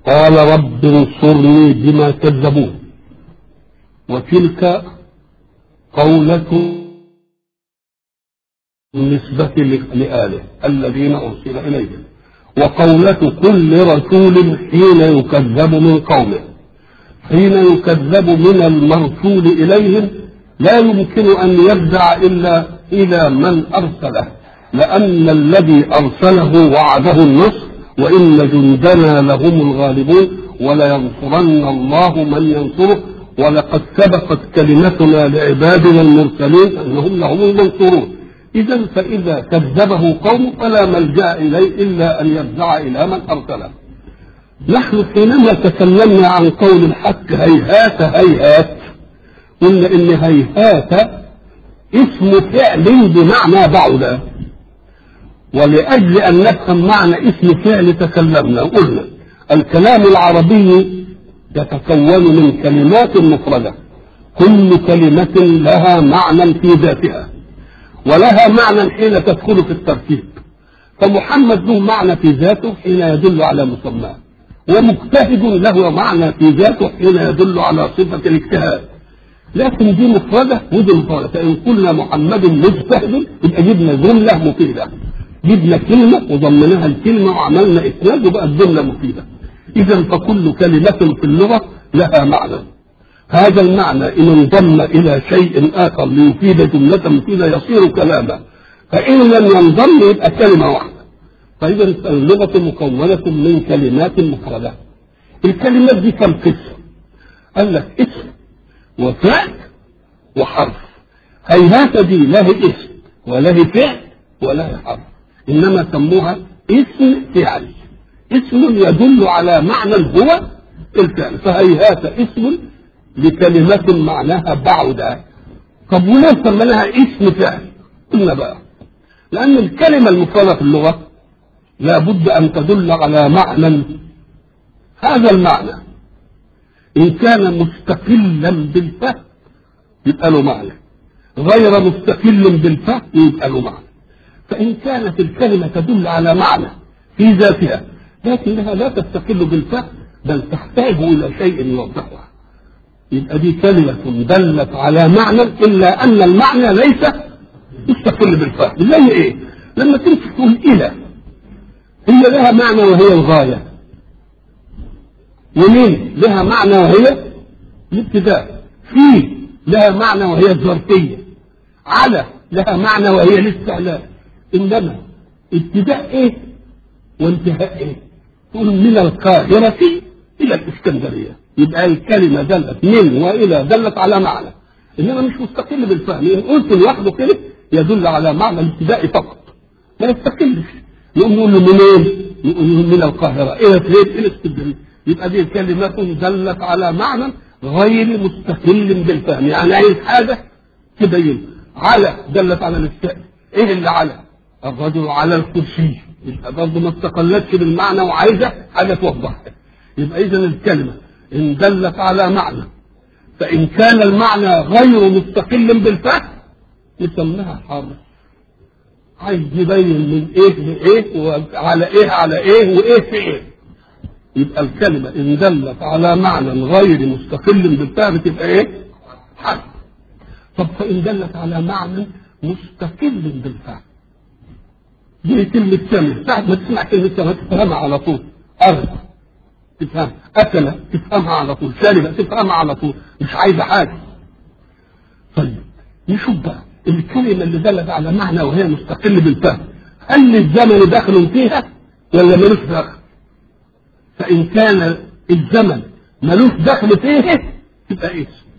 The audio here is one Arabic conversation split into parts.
قال رب انصرني بما كذبون. وتلك قولة بالنسبة لآله الذين أرسل إليهم، وقولة كل رسول حين يكذب من قومه. حين يكذب من المرسول إليهم لا يمكن أن يرجع إلا إلى من أرسله، لأن الذي أرسله وعده النصر، وإن جندنا لهم الغالبون ولينصرن الله من ينصره، ولقد سبقت كلمتنا لعبادنا المرسلين أنهم لهم المنصورون. إذا فإذا كذبه قوم فلا ملجأ إليه إلا أن يرجع إلى من أرسله. نحن حينما تكلمنا عن قول الحق هيهات هيهات قلنا إن هيهات اسم فعل بمعنى بعد، ولأجل أن نفهم معنى اسم فعل تكلمنا وقلنا الكلام العربي يتكون من كلمات مفردة، كل كلمة لها معنى في ذاتها ولها معنى حين تدخل في التركيب. فمحمد له معنى في ذاته حين يدل على مسماه، ومجتهد له معنى في ذاته حين يدل على صفة الاجتهاد، لكن دي مفردة ودي مفردة. فإن قلنا محمد مجتهد يبقى جبنا جملة مفيدة، جبنا كلمة وضمناها الكلمة وعملنا إسناد وبقى الجملة مفيدة. إذا فكل كلمة في اللغة لها معنى، هذا المعنى إن انضم إلى شيء آخر ليفيد جملة مفيدة يصير كلاما، فإن لم ينضم يبقى كلمة واحدة. فإذا اللغة مكونة من كلمات مفردة. الكلمات دي كم قسم؟ قال لك اسم وفعل وحرف. هيهات دي لا هي اسم ولا هي فعل ولا هي حرف، إنما سموها اسم فعل، اسم يدل على معنى هو الفعل. فهيهات اسم لكلمة معناها بعد. طب وليه سميناها اسم فعل؟ قلنا بقى لأن الكلمة المفردة في اللغة لا بد أن تدل على معنى، هذا المعنى إن كان مستقلا بالفهم يبقى له معنى، غير مستقل بالفهم يبقى له معنى. فإن كانت الكلمة تدل على معنى في ذاتها لكنها لا تستقل بالفهم بل تحتاج إلى شيء يوضحها، يبقى دي كلمة دلت على معنى إلا أن المعنى ليس مستقل بالفهم. زي إيه؟ لما تمسك تقول إلى، هي لها معنى وهي الغاية، ومن لها معنى وهي الابتداء، في لها معنى وهي الظرفية، على لها معنى وهي الاستعلاء. إنما ابتداء إيه وانتهاء إيه؟ تقول من القاهرة إلى الإسكندرية، يبقى الكلمة دلت من وإلى دلت على معنى، إنما مش مستقل بالفهم. إن قلت لوحده كده يدل على معنى الابتداء فقط ما يستقلش. يقوم يقول له منين؟ يقول من القاهرة إلى فين؟ إلى الإسكندرية. يبقى دي كلمات دلت على معنى غير مستقل بالفهم، يعني عايز حاجة تبين. على دلت على الاستقلال، إيه اللي على؟ الرجل على الكرسي، يبقى برضه ما استقلتش بالمعنى وعايزة حاجة توضحها. يبقى إذن الكلمة إن دلت على معنى، فإن كان المعنى غير مستقل بالفهم يسمىها حرف، عايز يبين من إيه لإيه وعلى إيه على إيه وإيه في إيه. يبقى الكلمة إن دلت على معنى غير مستقل بالفهم تبقى إيه؟ حرف. طب فإن دلت على معنى مستقل بالفهم، دي كلمة سمع، ساعة ما تسمع كلمة سمع تفهمها على طول. أرض تفهم، أكل تفهمها على طول، شارب تفهمها على طول، مش عايزة حاجة. طيب نشوف بقى الكلمة اللي دلت على معنى وهي مستقل بالفهم، هل الزمن داخل فيها ولا ملوش دخل؟ فإن كان الزمن ملوش دخل فيه تبقى اسم.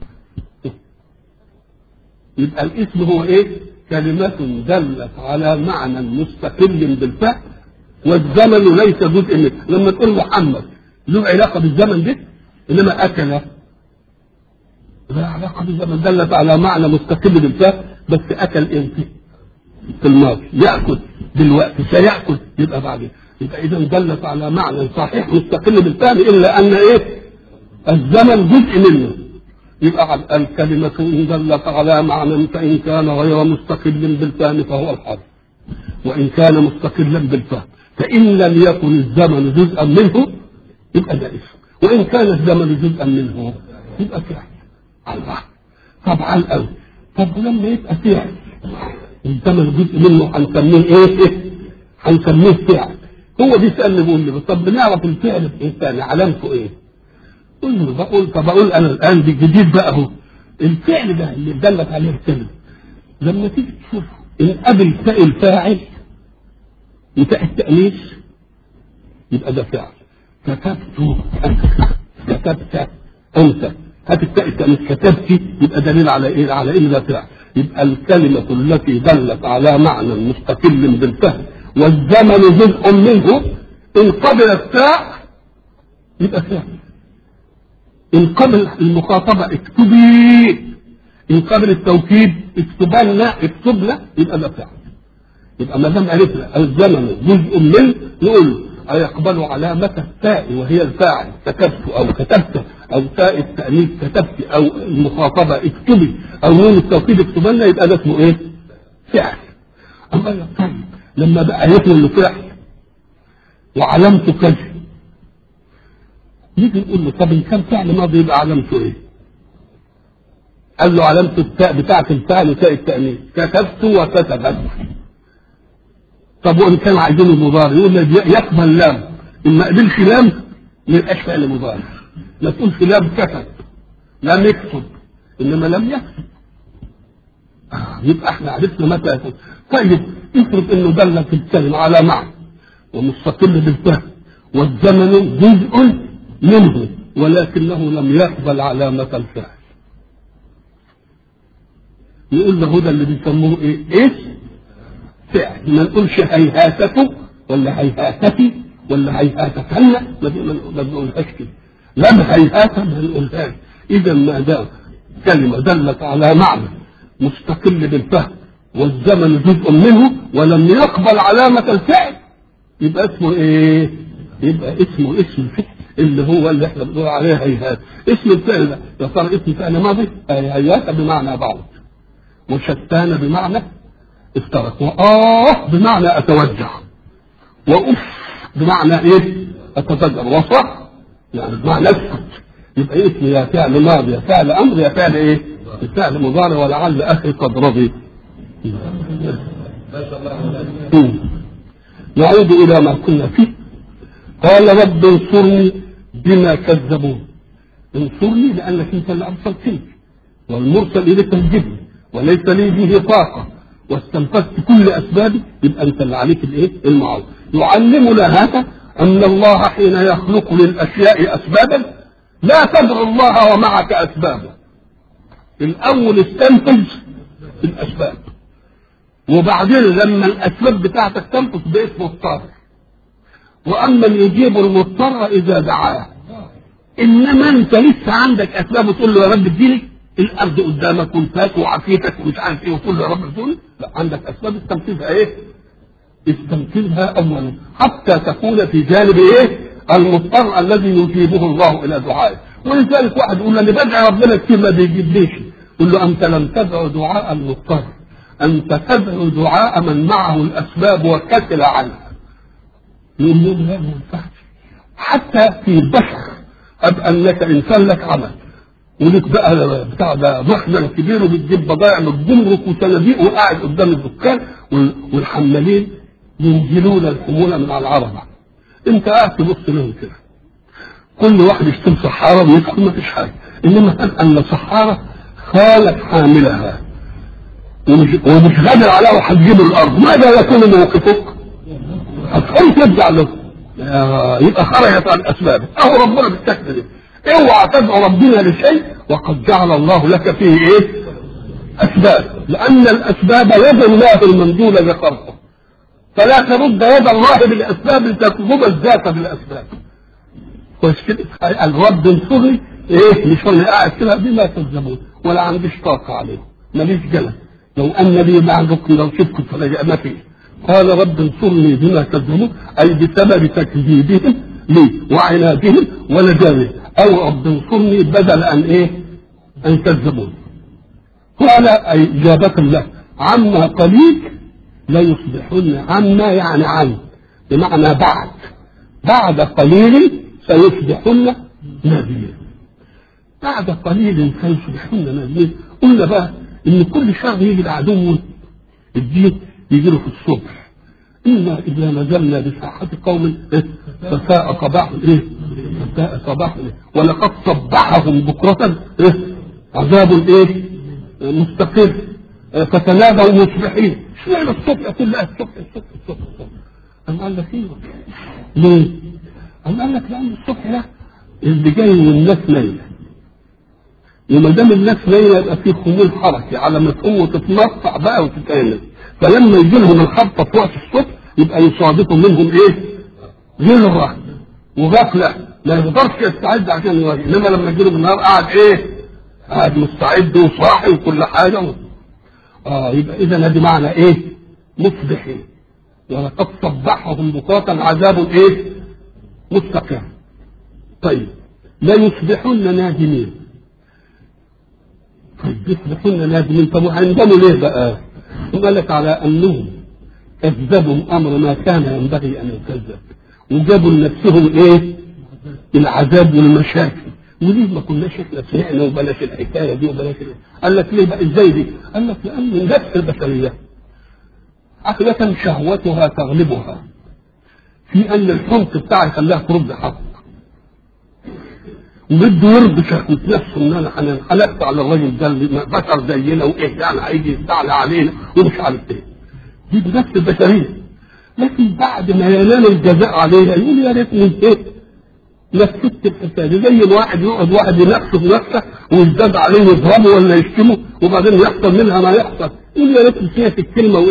يبقى الاسم هو ايه؟ كلمة دلت على معنى مستقل بالفهم والزمن ليس جزء منه. لما تقول محمد له علاقة بالزمن ده، انما اكل لا علاقة بالزمن، دلت على معنى مستقل بالفهم بس اكل امتى؟ في الماضي، يأكل دلوقتي، سيأكل يبقى بعدين. يبقى اذا دلت على معنى صحيح مستقل بالفهم الا ان ايه؟ الزمن جزء منه. يبقى الكلمة إن دلت على معنى فإن كان غير مستقل بالفهم فهو الحرف، وإن كان مستقلا بالفهم فإن لم يكن الزمن جزءا منه يبقى ده اسم. وإن كان الزمن جزءا منه يبقى فعل. الله، طبعا قوي. طب ولما يبقى فعل الزمن جزء منه هنسميه ايه؟ هنسميه فعل. هو بيسألني بيقول لي طب بنعرف الفعل في انسان علامته ايه؟ بقول انا الان دي جديد بقى اهو. الفعل ده اللي دلت عليه الكلمه لما تيجي تشوف ان قبل تاء الفاعل وتاء التأنيث يبقى ده فعل. كتبت انت، هات التاء التأنيث كتبت يبقى دليل على ايه؟ على ان ده فعل. يبقى الكلمه التي دلت على معنى مستقل بالفهم والزمن جزء منه ان قبل التاء يبقى فعل. إن قبل المخاطبة اكتبي، إن قبل التوكيد اكتبنا يبقى ده فعل. يبقى ما دام عرفنا الزمن جزء منه نقول أيقبل علامة التاء وهي الفاعل كتبت أو كتبت، أو تاء التأنيث كتبت، أو المخاطبة اكتبي، أو نون التوكيد اكتبنا، يبقى ده اسمه إيه؟ فعل. أما طيب لما بقى يكون إنه فعل وعلامته كذا يجي نقول له طب ان كان فعل ماضي يبقى علامته ايه؟ قال له علامه التاء بتاعه الفعل تاء التأنيث كتبت وكتبت. طب وان كان عايزين المضارع يقول لك يقبل لام، ان ما قبلش لام ما يبقاش فعل مضارع. ما تقولش لام كتب، لم يكتب، انما لم يكتب. يبقى احنا عرفنا متى يكون. طيب افرض انه دل في الكلمه على معنى ومستقل بالفهم والزمن جزء منه ولكنه لم يقبل علامة الفعل، يقول له ده اللي بيسموه ايه؟ فعل. ما نقولش هيهاتكم ولا هيهاتتي ولا هيهاتكن، ما بنقولهاش كده. لم هيهات ما نقولهاش. اذا ما دام كلمة دلت على معنى مستقل بالفهم والزمن جزء منه ولم يقبل علامة الفعل يبقى اسمه ايه؟ يبقى اسمه اسم الفعل اللي هو اللي احنا بنقول عليه هيهات. اسم الفعل ده يا ترى اسم فعل ماضي؟ هيهات بمعنى بعض، وشتان بمعنى افترق، بمعنى اتوجع، واف بمعنى ايه؟ اتزجر، وصح يعني بمعنى اسكت. يبقى اسم يا فعل ماضي يا فعل امر يا فعل ايه؟ الفعل مضارع. ولعل اخي قد رضي. نعود الى ما كنا فيه. قال رب انصرني بما كذبون. انصرني لانك انت اللي ارسلتني والمرسل اليك الجبن وليس لي به طاقه واستنفذت كل اسبابي، يبقى انت اللي عليك الايه؟ المعروف. يعلمنا هذا ان الله حين يخلق للاشياء اسبابا لا تدعو الله ومعك اسبابا. الاول استنفذ الاسباب، وبعدين لما الاسباب بتاعتك تنفذ بقيت مضطر. واما يجيب المضطر اذا دعاه. انما انت لسه عندك اسباب وتقول له يا رب اديني الارض قدامك والفات وعافيتك ومش عارف ايه وتقول له يا رب اديني. لا، عندك اسباب استنفذها ايه؟ استنفذها اولا حتى تكون في جانب ايه؟ المضطر الذي يجيبه الله الى دعائه. ولذلك واحد يقول انا بدعي ربنا كتير ما بيجيبليش، قل له انت لم تدعو دعاء المضطر، انت تدعو دعاء من معه الاسباب وكسل عنها. يقول لهم لا ما ينفعش. حتى في البشر ابقى انك انسان لك عمل ولك بقى بتاع ده مخزن كبير وبتجيب بضائع من الجمرك وصناديق وقاعد قدام الدكان والحمالين ينزلون الحموله من على العربه. انت قاعد تبص لهم كده، كل واحد يشتم صحاره ويدخل ما فيش حاجه. انما ان صحاره خالت حاملها ومش غادر عليها وهتجيب الارض، ماذا يكون موقفك؟ هتقوم ترجع له. يبقى خرجت عن اسبابه. اهو ربنا بالتكفير. اوعى تدعو ربنا لشيء وقد جعل الله لك فيه ايه؟ اسباب، لان الاسباب يد الله الممدوده بخلقه، فلا ترد يد الله بالاسباب لتطلب الذات بالاسباب. كويس كده؟ الرب انصرني ايه؟ مش انا قاعد كده بما كذبون ولا عنديش طاقه عليهم، ماليش جلد. لو ان لي بعدكم لو شفتكم فلجأ فيه. قال رب انصرني بما كذبون، اي بسبب تكذيبهم لي وعنادهم ولجامهم، او رب انصرني بدل ان ايه؟ ان كذبون. قال اي اجابه له عما قليل لا يصبحن. عما يعني عن بمعنى بعد قليل فيصبحن نادمين. بعد قليل فيصبحن نادمين. قلنا بقى ان كل شر يجي لعدو الدين يجي له في الصبح. إنا إذا نزلنا بساحة قوم فساء صباح فساء صباح ولقد صبحهم بكرة عذاب مستقر فتنادوا مصبحين. اشمعنى الصبح كلها الصبح أم قال لك ايه ليه؟ أم قال لك لأن الصبح ده اللي جاي والناس نايمة، وما دام الناس نايمة يبقى فيه خمول حركي على ما تقوم وتتنطع بقى وتتعمل. فلما يجي لهم الخبطة في وقت الصبح يبقى يصادفوا منهم غلظة وغفلة، ما يقدرش يستعد عشان يواجه. انما لما يجي لهم النهار قاعد مستعد وصاحي وكل حاجة. يبقى إذا هذه معنى مصبحين. ولقد صبحهم بكرة عذاب مستقر. طيب لا يصبحون نادمين. طيب يصبحون نادمين، طب وهيندموا ليه بقى؟ قال لك على أنهم كذبوا أمر ما كان ينبغي أن يكذب، وجابوا لنفسهم العذاب والمشاكل. وليه ما كناش احنا سمعنا وبلاش الحكايه دي وبلاش قال لك ليه بقى ازاي دي؟ قال لك لان النفس البشريه عقلة شهوتها تغلبها في ان الحمق بتاعي يخليها ترد حق، وبده يرضي شهوة نفسه ان انا انحلقت على الراجل ده اللي بشر زينا يعني هيجي يستعلى علينا ومش عارف ايه. دي النفس البشريه. لكن بعد ما ينال الجزاء عليها يقول يا ريتني نفست الحساب. زي الواحد يقعد واحد ينقصه في نفسه ويزداد عليه يضربه ولا يشتمه وبعدين يحصل منها ما يحصل، يقول يا ريت فيها في الكلمه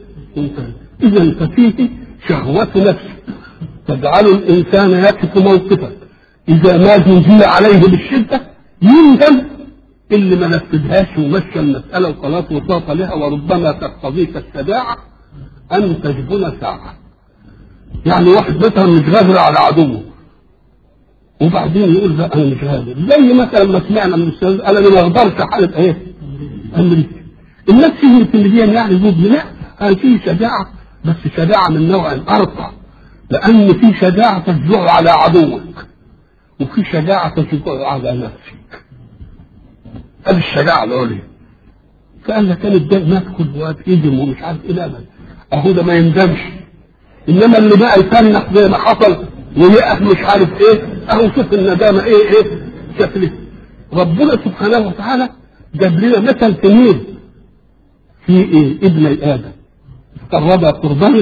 اذا ففيه شهوة نفس تجعل الانسان يقف موقفا اذا ما جزي عليه بالشده يندم اللي ما نفذهاش ومشى المساله وخلاص وطاق لها. وربما تقتضيك الشجاعه ان تجبن ساعه. يعني واحد مثلا مش غادر على عدوه وبعدين يقول لا انا مش قادر، زي مثلا ما سمعنا من الاستاذ قال انا ما اقدرش احارب امريكا. الناس فهمت ان دي يعني ضد. لا، في شجاعه بس شجاعه من نوع ارقى، لان في شجاعه تشجع على عدوك وفي شجاعه تشجع على نفسك. هذه الشجاعه العليا. فقال لك كانت الناس كل وقت يجم ومش عارف ايه. لا اهو ده ما يندمش. انما اللي بقى يفنح زي ما حصل ويقف مش عارف اهو شوف الندامه شكله. ربنا سبحانه وتعالى جاب لنا مثل تميل في ابن ادم قرب قربان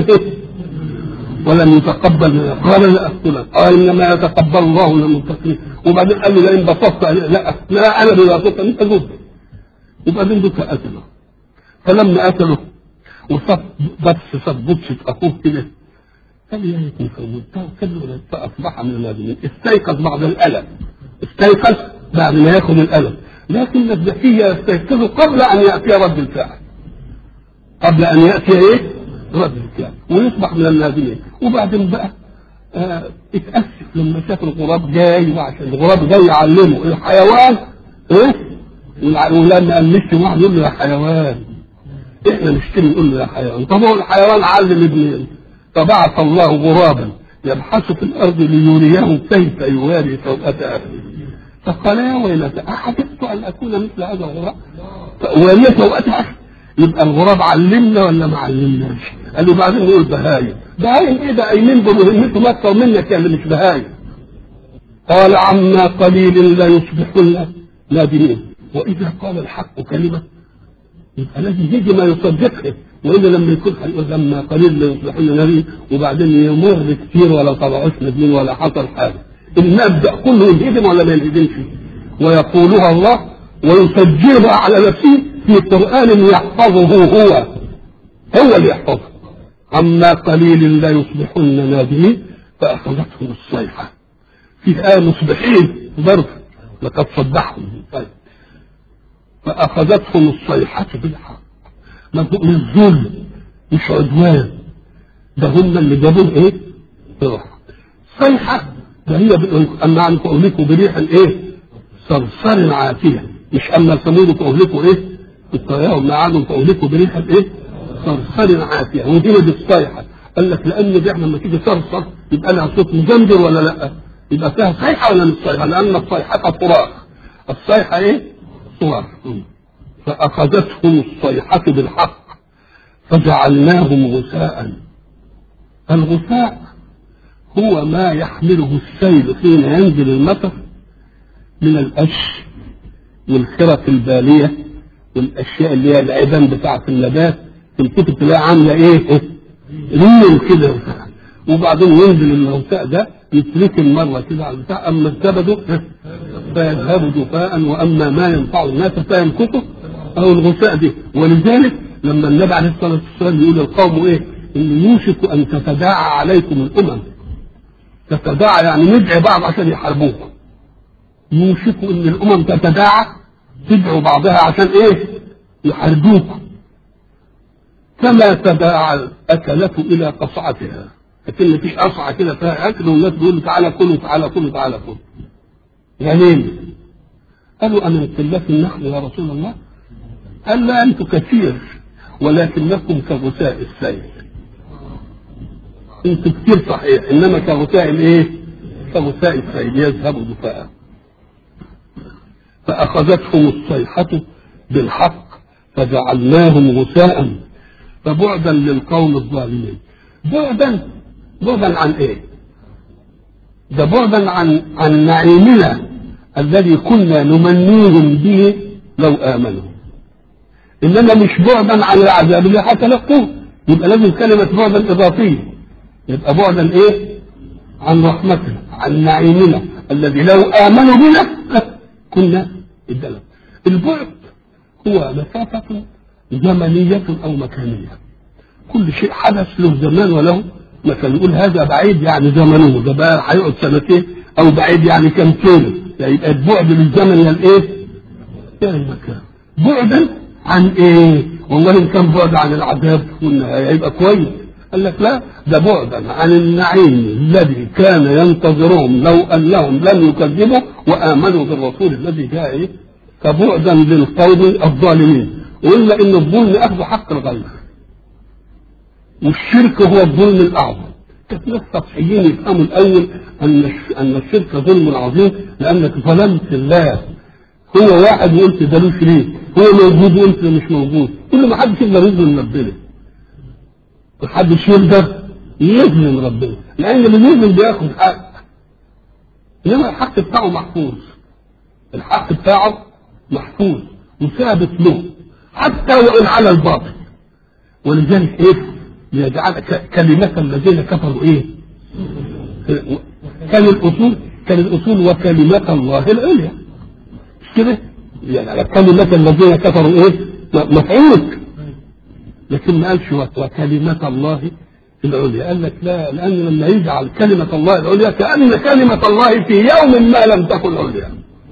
ولم يتقبل قال لا اقتلك، قال انما يتقبل الله من المتقين. وبعدين قال له لئن بسطت لا انا بلا بسطت انت جزء. وبعدين دوك قتله. فلما قتله وصف بطشه اخوه كده قال يا ريتني فوتها كذب فاصبح من النادمين. استيقظ بعد الالم، استيقظ بعد ما ياخذ الالم، لكن الذكي يستيقظ قبل ان ياتي رد الفعل، قبل ان ياتي رد الفعل ويصبح من النادمين. وبعدين بقى اتاسف لما شاف الغراب جاي، وعشان الغراب جاي يعلمه الحيوان ولما قال واحد يقول له يا حيوان، احنا نشتري نقول له يا حيوان. طب هو الحيوان علم ابنه. فبعث الله غرابا يبحث في الارض ليريه كيف يواري سوءة اخيه. فقال يا ويلتى احببت ان اكون مثل هذا الغراب واري سوءة اخي. يبقى الغراب علمنا ولا ما علمناش؟ قال له بعدين يقول بهايم. بهايم ده قايمين بمهمته اكثر منك يا اللي مش بهايم. قال عما قليل لا يصبحن نادمين. واذا قال الحق كلمه يبقى لازم يجي ما يصدقه، والا لما يكون هيقول لما قليل لا يصبحون نادمين وبعدين يمر كتير ولا طلعوش نادمين ولا حصل حاجه. المبدا كله ينهدم ولا ما ينهدمش؟ ويقولها الله ويسجلها على نفسه في قران يحفظه هو اللي يحفظه. عما قليل لا يصبحون نادمين فاخذتهم الصيحه. في آية مصبحين ظرف لقد صبحهم. طيب فأخذتهم الصيحة بالحق. مش ظلم مش عدوان، ده هم اللي جابوه صيحة. ده هي أما عن أهلكوا بريح صرصر عاتية. مش أما ثمود أهلكوا الطيار ما عادوا أهلكوا بريح صرصر عاتية. ودي بالصيحة قال لك لأن دي احنا لما تيجي صرصر يبقى لها صوت مجندر ولا لأ؟ يبقى فيها صيحة ولا مش صيحة؟ لأن الصيحة صراخ، الصيحة إيه؟ صراخ. فأخذتهم الصيحة بالحق فجعلناهم غثاء. الغثاء هو ما يحمله السيل حين ينزل المطر من القش والخرق البالية والأشياء اللي هي العدم بتاعة النبات، تمسك تلاقيها عاملة إيه؟ ريم كده، وبعدين ينزل الغثاء ده يتركن مرة كده على البتاع، أما الزبد فيذهب جفاء وأما ما ينفع الناس فيمكثه أو الغثاء دي. ولذلك لما النبي عليه الصلاة والسلام يقول للقوم إيه؟ إن يوشك أن تتداعى عليكم الأمم، تتداعى يعني ندعي بعض عشان يحاربوكم. يوشك ان الامم تتداعى تدعو بعضها عشان ايه؟ يحاربوكم. كما تداعى الاكلة الى قصعتها، لكن مفيش قصعة كده فيها اكل والناس بيقولوا تعالى كلوا تعالى كلوا تعالى كلوا. يعني قالوا أمن قلة نحن يا رسول الله؟ قال لا أنتم كثير ولكنكم كغثاء السيل. أنتم كثير صحيح، إنما كغثاء الإيه؟ كغثاء السيل يذهب دفاء. فأخذتهم الصيحة بالحق فجعلناهم غثاء فبعدا للقوم الظالمين. بعدا عن إيه؟ ده بعدا عن نعيمنا الذي كنا نمنيهم به لو آمنوا، إنما مش بعدا عن العذاب اللي هتلقوه. يبقى لازم كلمة بعدا إضافية، يبقى بعدا إيه؟ عن رحمتنا، عن نعيمنا الذي لو آمنوا بنا كنا ادلوا. البعد هو مسافة زمنية أو مكانية، كل شيء حدث له زمان وله مكان. نقول هذا بعيد يعني زمنه ده بقى هيقعد سنتين، أو بعيد يعني كم كيلو، يعني يبقى البعد للزمن يا الإيه؟ يا المكان. بعدا عن إيه؟ والله إن كان بعد عن العذاب والنهاية يبقى كويس. قال لك لا، ده بعدا عن النعيم الذي كان ينتظرهم لو أنهم لم يكذبوا وآمنوا بالرسول الذي جاء إيه؟ فبعدا للقوم الظالمين. وإلا إن الظلم أخذ حق الغير، والشرك هو الظلم الأعظم. كانت ناس سطحيين يفهموا الأول أن الشرك ظلم عظيم، لأنك ظلمت الله. هو واحد وأنت دلوش ليه، هو موجود وأنت مش موجود. كل ما حدش يقدر يظلم ربنا، محدش يقدر يظلم ربنا، لأن اللي يظلم بياخد حق، إنما الحق بتاعه محفوظ. الحق بتاعه محفوظ وثابت له حتى وإن على الباطل. ولذلك إيه؟ ليجعل كلمة الذين كفروا إيه؟ كان الأصول وكلمة الله العليا، مش كده؟ يعني كلمة الذين كفروا إيه؟ مفعول، لكن ما قالش وكلمة الله العليا. قال لك لا، لأن لما يجعل كلمة الله العليا كأن كلمة الله في يوم ما لم تكن عليا.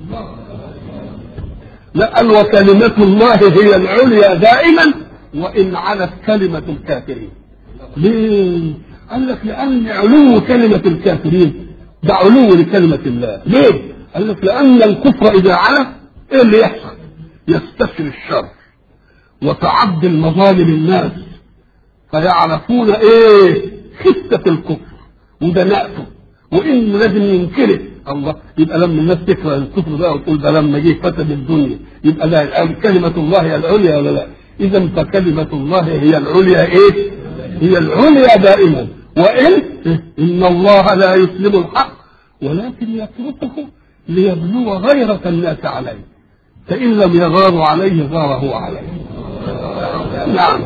لا، قال وكلمة الله هي العليا دائما وإن علت كلمة الكافرين. ليه؟ قال لك لأن علو كلمة الكافرين ده علو لكلمة الله. ليه؟ قال لك لأن الكفر إذا علا إيه اللي يحصل؟ يستشري الشر وتعدي المظالم الناس فيعرفون إيه؟ خفة الكفر وده نأته وإن لازم ينكره الله. يبقى لما الناس تكره الكفر بقى وتقول ده لما جه فسد الدنيا، يبقى لا، كلمة الله هي العليا ولا لا؟ إذا فكلمة الله هي العليا إيه؟ هي العليا دائما. وإن الله لا يسلم الحق ولكن يتركه ليبلو غيرة الناس عليه، فإن لم يغاروا عليه غاره عليه. نعم.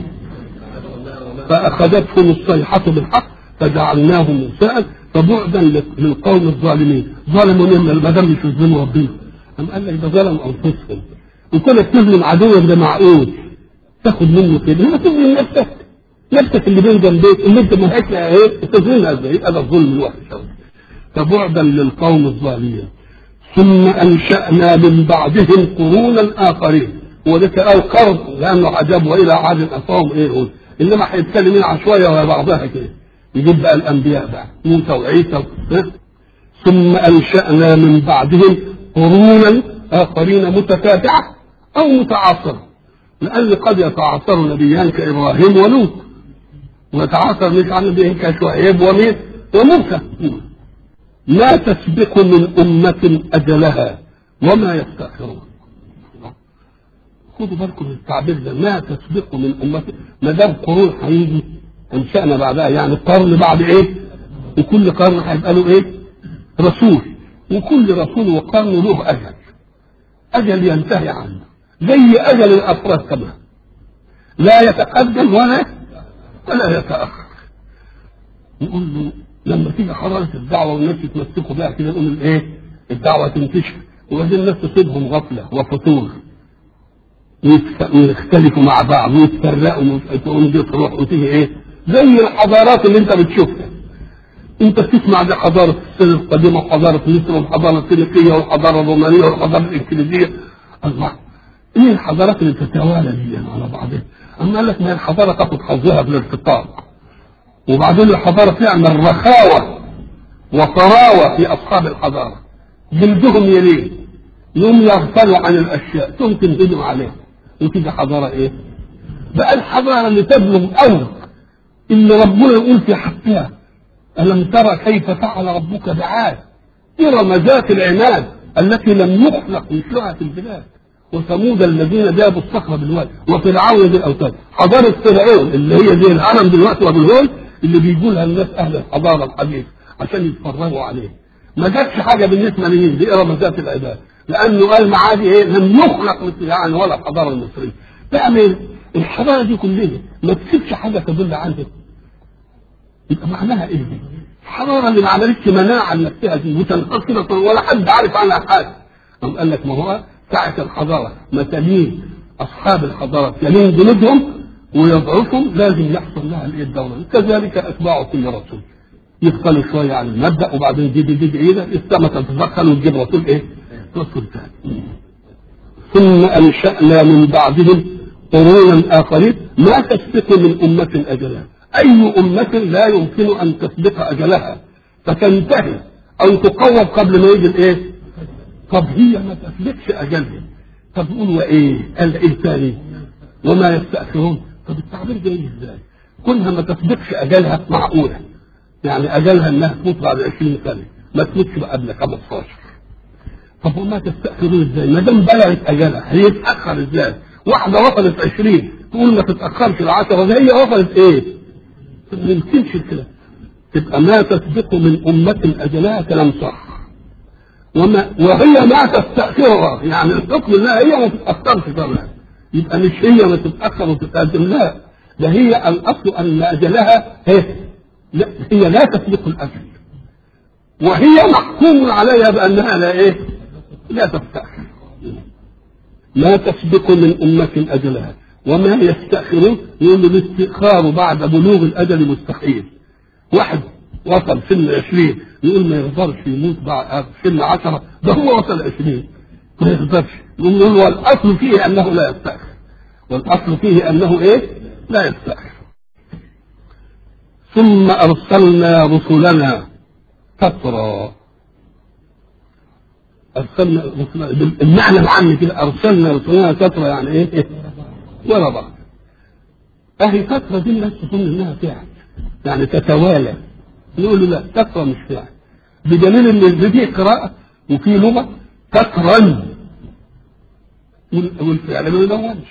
فأخذتهم الصيحة بالحق فجعلناهم غثاء فبعدا للقوم الظالمين. ظلموا ما دام مش يظلموا ربنا، أم قال لك ده ظلموا أنفسهم. وكونك تظلم عدوك ده معقول تاخد منه كده، لما تظلم نفسك اللي بين جنبيك اللي انت ما هيك ايه تظلمها ازاي؟ يبقى ده الظلم الوحش. فبعدا للقوم الظالمين. ثم انشأنا من بعدهم قرونا آخرين. وذلك قال قرن لأنه عجب وإلى عاد أخاهم إيه هو، إنما هيتكلمين عن شوية ولا بعضها كده. يجيب بقى الأنبياء بقى موسى وعيسى. ثم أنشأنا من بعدهم قرونا آخرين متتابعة أو متعاصرة، لأن قد يتعاصر نبيان كإبراهيم ولوط، ويتعاصر مش عن نبيين كشعيب وموسى. ما تسبق من أمة أجلها وما يستأخرون. خدوا بالكم من التعبير ده، ما تسبق من أمة، ما دام قرون هيجي انشأنا بعدها، يعني قرن بعد ايه، وكل قرن هيبقى له ايه، رسول، وكل رسول وقرن له أجل، أجل ينتهي عنه زي أجل الأفراد كمان، لا يتقدم ولا يتأخر. نقول له لما تيجي حرارة الدعوة والناس يتمسكوا بها كده، نقول ايه، الدعوة تنتشر وبعدين الناس تصيبهم غفلة وفتور ويختلفوا مع بعض ويتفرقوا وتقوم دي تروح وتيجي ايه، زي الحضارات اللي انت بتشوفها. انت بتسمع دي حضارة الصين القديمة وحضارة مصر والحضارة الفينيقية والحضارة الرومانية والحضارة الانجليزية. الله، ايه الحضارات اللي تتوالى دي على بعضها؟ اما قال لك ما الحضارة تاخد حظها بالارتقاء، وبعدين الحضارة تعمل رخاوة وطراوة في اصحاب الحضارة، جلدهم يلين يوم يغفلوا عن الاشياء ثم تنهدم عليها، وتيجي حضارة ايه بقى، الحضارة اللي تبلغ أول اللي ربنا يقول في حقها ألم ترى كيف فعل ربك بعاد إرم ذات العماد التي لم يخلق مثلها في البلاد، وثمود الذين جابوا الصخر بالواد، وفرعون ذي الأوتاد. حضارة فرعون اللي هي زي الهرم دلوقتي وبالهول اللي بيقولها الناس أهل الحضارة الحديثة عشان يتفرجوا عليه، ما جاتش حاجة بالنسبة لمين، دي إرم ذات العماد، لأنه قال معادي إيه، لم يخلق مثل يعني ولا الحضارة المصرية. تعمل الحضارة دي كلها ما تسيبش حاجة تدل عنها، يبقى معناها ايه دي؟ الحضارة اللي ما عملتش مناعة لنفسها دي وتنحصر ولا حد عارف عنها حاجة. قال لك ما هو ساعة الحضارة مثالين أصحاب الحضارة يلين جلودهم ويضعفهم لازم يحصل لها الايه الدولة، كذلك أتباع كل رسول يفضلوا شوية عن المبدأ وبعدين دي عيدة السماء تتدخل وتجيب رسول ايه؟ رسول ثاني. ثم أنشأنا من بعدهم قرونا آخرين ما تسبق من أمة أجلها. أي أمة لا يمكن أن تسبق أجلها فتنتهي أو تقوم قبل ما يجي الإيه؟ طب هي ما تسبقش أجلها، طب نقول وإيه؟ قال إيه ثاني؟ وما يستأخرون. طب التعبير ده إزاي؟ كلها ما تسبقش أجلها معقولة، يعني أجلها إنها تموت بعد 20 سنة، ما تموتش قبل 15. طب وما تستأخرون إزاي؟ ما دام بلغت أجلها هيتأخر إزاي؟ واحدة وصلت 20 تقول ما تتأخرش ال10، ده هي وصلت إيه؟ ما يمكنش كده. تبقى ما تسبق من أمة أجلها كلام صح، وهي ما تستأخرها، يعني الحكم لا هي ما تتأخرش كمان، يبقى مش هي ما تتأخر وتتقدم، لا ده هي الأصل أن أجلها هي لا تسبق الأجل، وهي محكوم عليها بأنها لا إيه؟ لا تستأخر. ما تسبق من أمة أجلها وما يستأخرون. يقول الاستئخار بعد بلوغ الأجل مستحيل. واحد وصل سن 20 يقول ما يقدرش يموت بعد سن 10، ده هو وصل 20 ما يقدرش. يقول له الأصل فيه أنه لا يستأخر، والأصل فيه أنه إيه؟ لا يستأخر. ثم أرسلنا رسلنا تترى. أرسلنا رسلنا المعنى العام كده، أرسلنا رسلنا تترى يعني إيه؟ ولا بعض. أهي تترى دي الناس تظن إنها فعل، يعني تتوالى. نقول له لا، تترى مش فعل، بدليل إن دي قراءة وفي لغة تترى والفعل ما يدونش.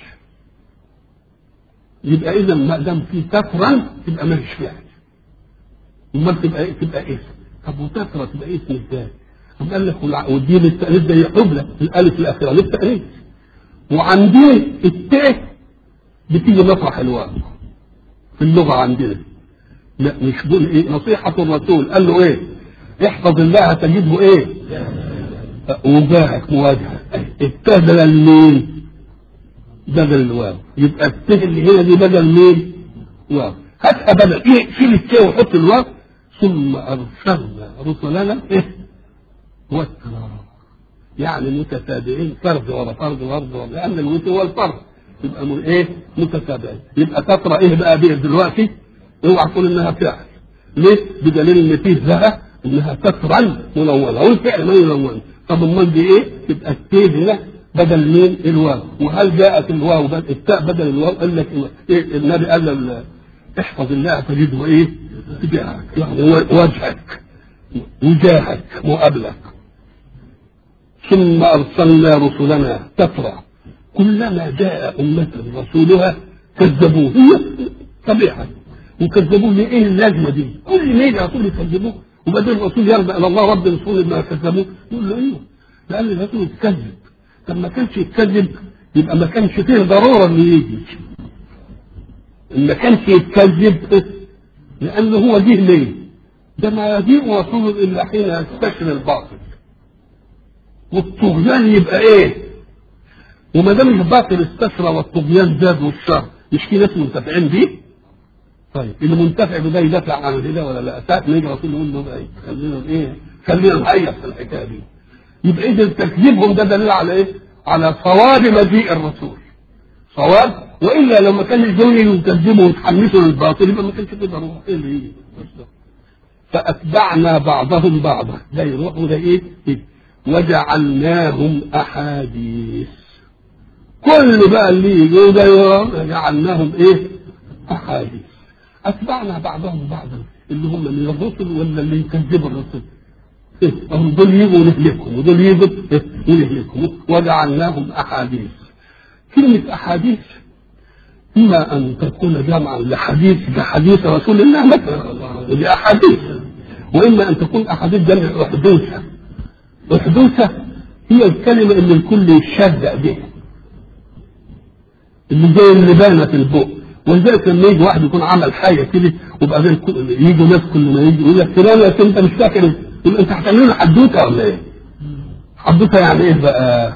يبقى إذا ما دام في تترى تبقى ما فيش فعل. امال تبقى ايه؟ تبقى اسم. طب وتترى تبقى اسم ازاي؟ قال لك والدين التأنيث ده يحبلة الالف الاخيره للتأنيث، وعندنا التاء بتيجي مطرح الواو في اللغه عندنا. لا مش دول ايه؟ نصيحه الرسول قال له ايه؟ احفظ الله تجده ايه؟ وجاهك مواجهه. التاء بدل مين؟ بدل الواو. يبقى التاء اللي هنا دي بدل مين؟ واو. هاتها بدل ايه؟ شيل التاء وحط الواو. ثم ارسلنا رسلنا ايه؟ وترى، يعني متتابعين، فرد ورا فرد ورا، لان الوتر هو الفرد، يبقى من ايه؟ متتابعين. يبقى تقرا ايه بقى بيه دلوقتي؟ اوعى تقول انها فعل. ليه؟ بدليل ان فيه ذا انها تترى منونه، والفعل ما ينون. طب امال دي ايه؟ تبقى التاء هنا بدل مين؟ الواو. وهل جاءت الواو التاء بدل الواو؟ قال لك إيه؟ النبي قال احفظ الله تجده ايه؟ تجاهك، يعني وجهك. وجاهك مقابلك. ثم أرسلنا رسلنا تترى كلما جاء أمة رسولها كذبوه. هي طبيعة وكذبوه. لإيه اللازمة دي؟ كل ما يجي رسول يكذبوه وبعدين الرسول يرجع إلى الله رب الرسول ما كذبوه يقول له إيه؟ لأن الرسول يتكذب. طب ما كانش يتكذب يبقى ما كانش فيه ضرورة إنه يجي. ما كانش يتكذب لأنه هو جه ليه؟ ده ما يجيء رسول إلا حين يستشري الباطل. والطغيان يبقى إيه؟ وما دام الباطل استشرى والطغيان زاد والشر مش في ناس منتفعين بيه؟ طيب اللي منتفع بده يدافع عن الهدى ولا لا؟ ساعة ما يجي رسول يقول له إيه؟ خلينا إيه؟ خلينا نهيئ في الحكاية دي. يبقى إذا تكذيبهم ده دليل على إيه؟ على صواب مجيء الرسول. صواب. وإلا لو ما كانش دول يكذبوا ويتحمسوا للباطل يبقى ما كانش في ضرورة. إيه اللي يجي؟ فأتبعنا بعضهم بعضا. ده يروح وده إيه؟ وجعلناهم أحاديث. كل بقى اللي يجوا ده جعلناهم إيه؟ أحاديث. أتبعنا بعضهم بعضا اللي هم من الرسل ولا اللي يكذبوا الرسل؟ إيه؟ هم دول يجوا ونهلكهم ودول يجوا ونهلكهم. وجعلناهم أحاديث. كلمة أحاديث إما أن تكون جمعا لحديث كحديث رسول الله مثلا ودي أحاديث، وإما أن تكون أحاديث جمع أحدوثة. أحدوثة هي الكلمة اللي الكل يشدق بها اللي زي اللبانة في البوق. ولذلك لما يجي واحد يكون عمل حاجة كده وبعدين يجوا ناس كل ما يجي يقول لك فلان يا أنت مش فاكر يبقى أنت هتعمل له حدوثة ولا إيه؟ حدوثة يعني إيه بقى؟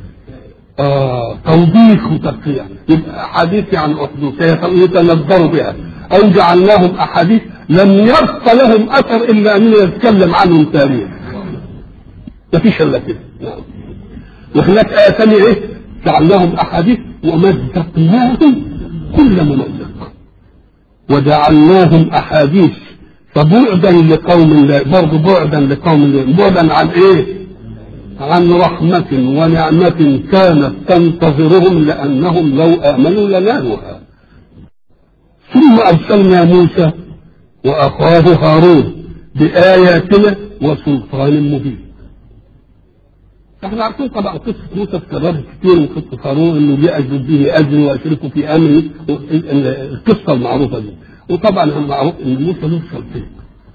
توضيح وتقطيع. يبقى أحاديث يعني أحدوثة يتنظروا بها. أو جعلناهم أحاديث لم يبق لهم أثر إلا أن يتكلم عنهم تاريخ. مفيش إلا كده. وهناك آية ثانية إيه؟ جعلناهم أحاديث ومزقناهم كل ممزق. وجعلناهم أحاديث فبعدا لقوم لا، برضه بعدا لقوم لا، بعدا عن إيه؟ عن رحمة ونعمة كانت تنتظرهم لأنهم لو آمنوا لنالوها. ثم أرسلنا موسى وأخاه هارون بآياتنا وسلطان مبين. احنا عارفين طبعا قصة موسى اتكررت كتير من قصة هارون انه بيأجد به أجر ويشركوا في أمره، القصة المعروفة دي. وطبعا المعروف ان موسى له شرطين.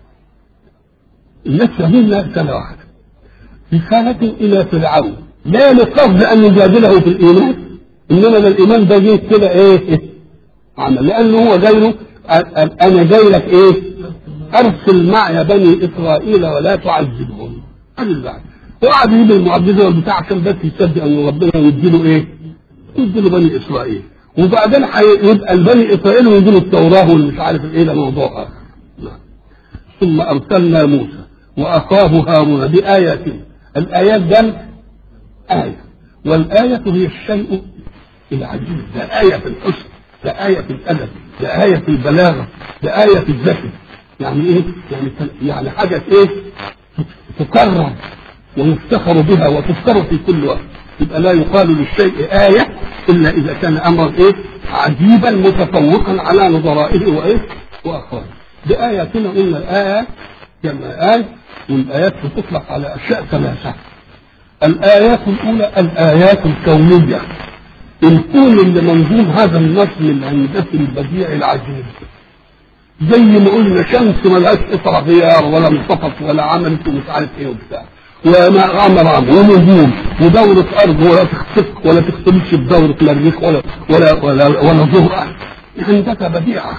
الناس فهمنا رسالة واحدة، رسالة إلى فرعون لا لقصد أن يجادله في الإيمان، إنما الإيمان ده جيت كده إيه عمل، لأنه هو جاي له أنا جاي لك إيه؟ أرسل معي بني إسرائيل ولا تعذبهم. قال بعد وقعد يجيب المعجزة والبتاع عشان بس يصدق أن ربنا يديله إيه؟ يديله بني إسرائيل، وبعدين يبقى البني إسرائيل ويديله التوراة والمش عارف إيه، ده موضوع آخر. ثم أرسلنا موسى وأخاه هارون بآياتنا. الآيات ده آية، والآية هي الشيء العجيب. ده آية في الحسن، ده آية في الأدب، ده آية في البلاغة، ده آية في الذكر. يعني إيه؟ يعني حاجة إيه؟ تكرر ويفتخر بها وتذكر في كل وقت. يبقى لا يقال للشيء آية إلا إذا كان أمر إيه؟ عجيبا متفوقا على نظرائه وإيه؟ وأخباره. بآياتنا قلنا الآية كما آية، والآيات تطلق على أشياء ثلاثة. الآيات الأولى الآيات الكونية، الكون اللي منظوم هذا النص الهندسي البديع العجيب. زي ما قلنا شمس ملهاش قطع غيار ولا انطفت ولا عملت ومش عارف ايه وبتاع، وما عمر ونجوم ودورة أرض ولا تختفق ولا تختلفش بدورة مريخ ولا ظهر. هندسة بديعة.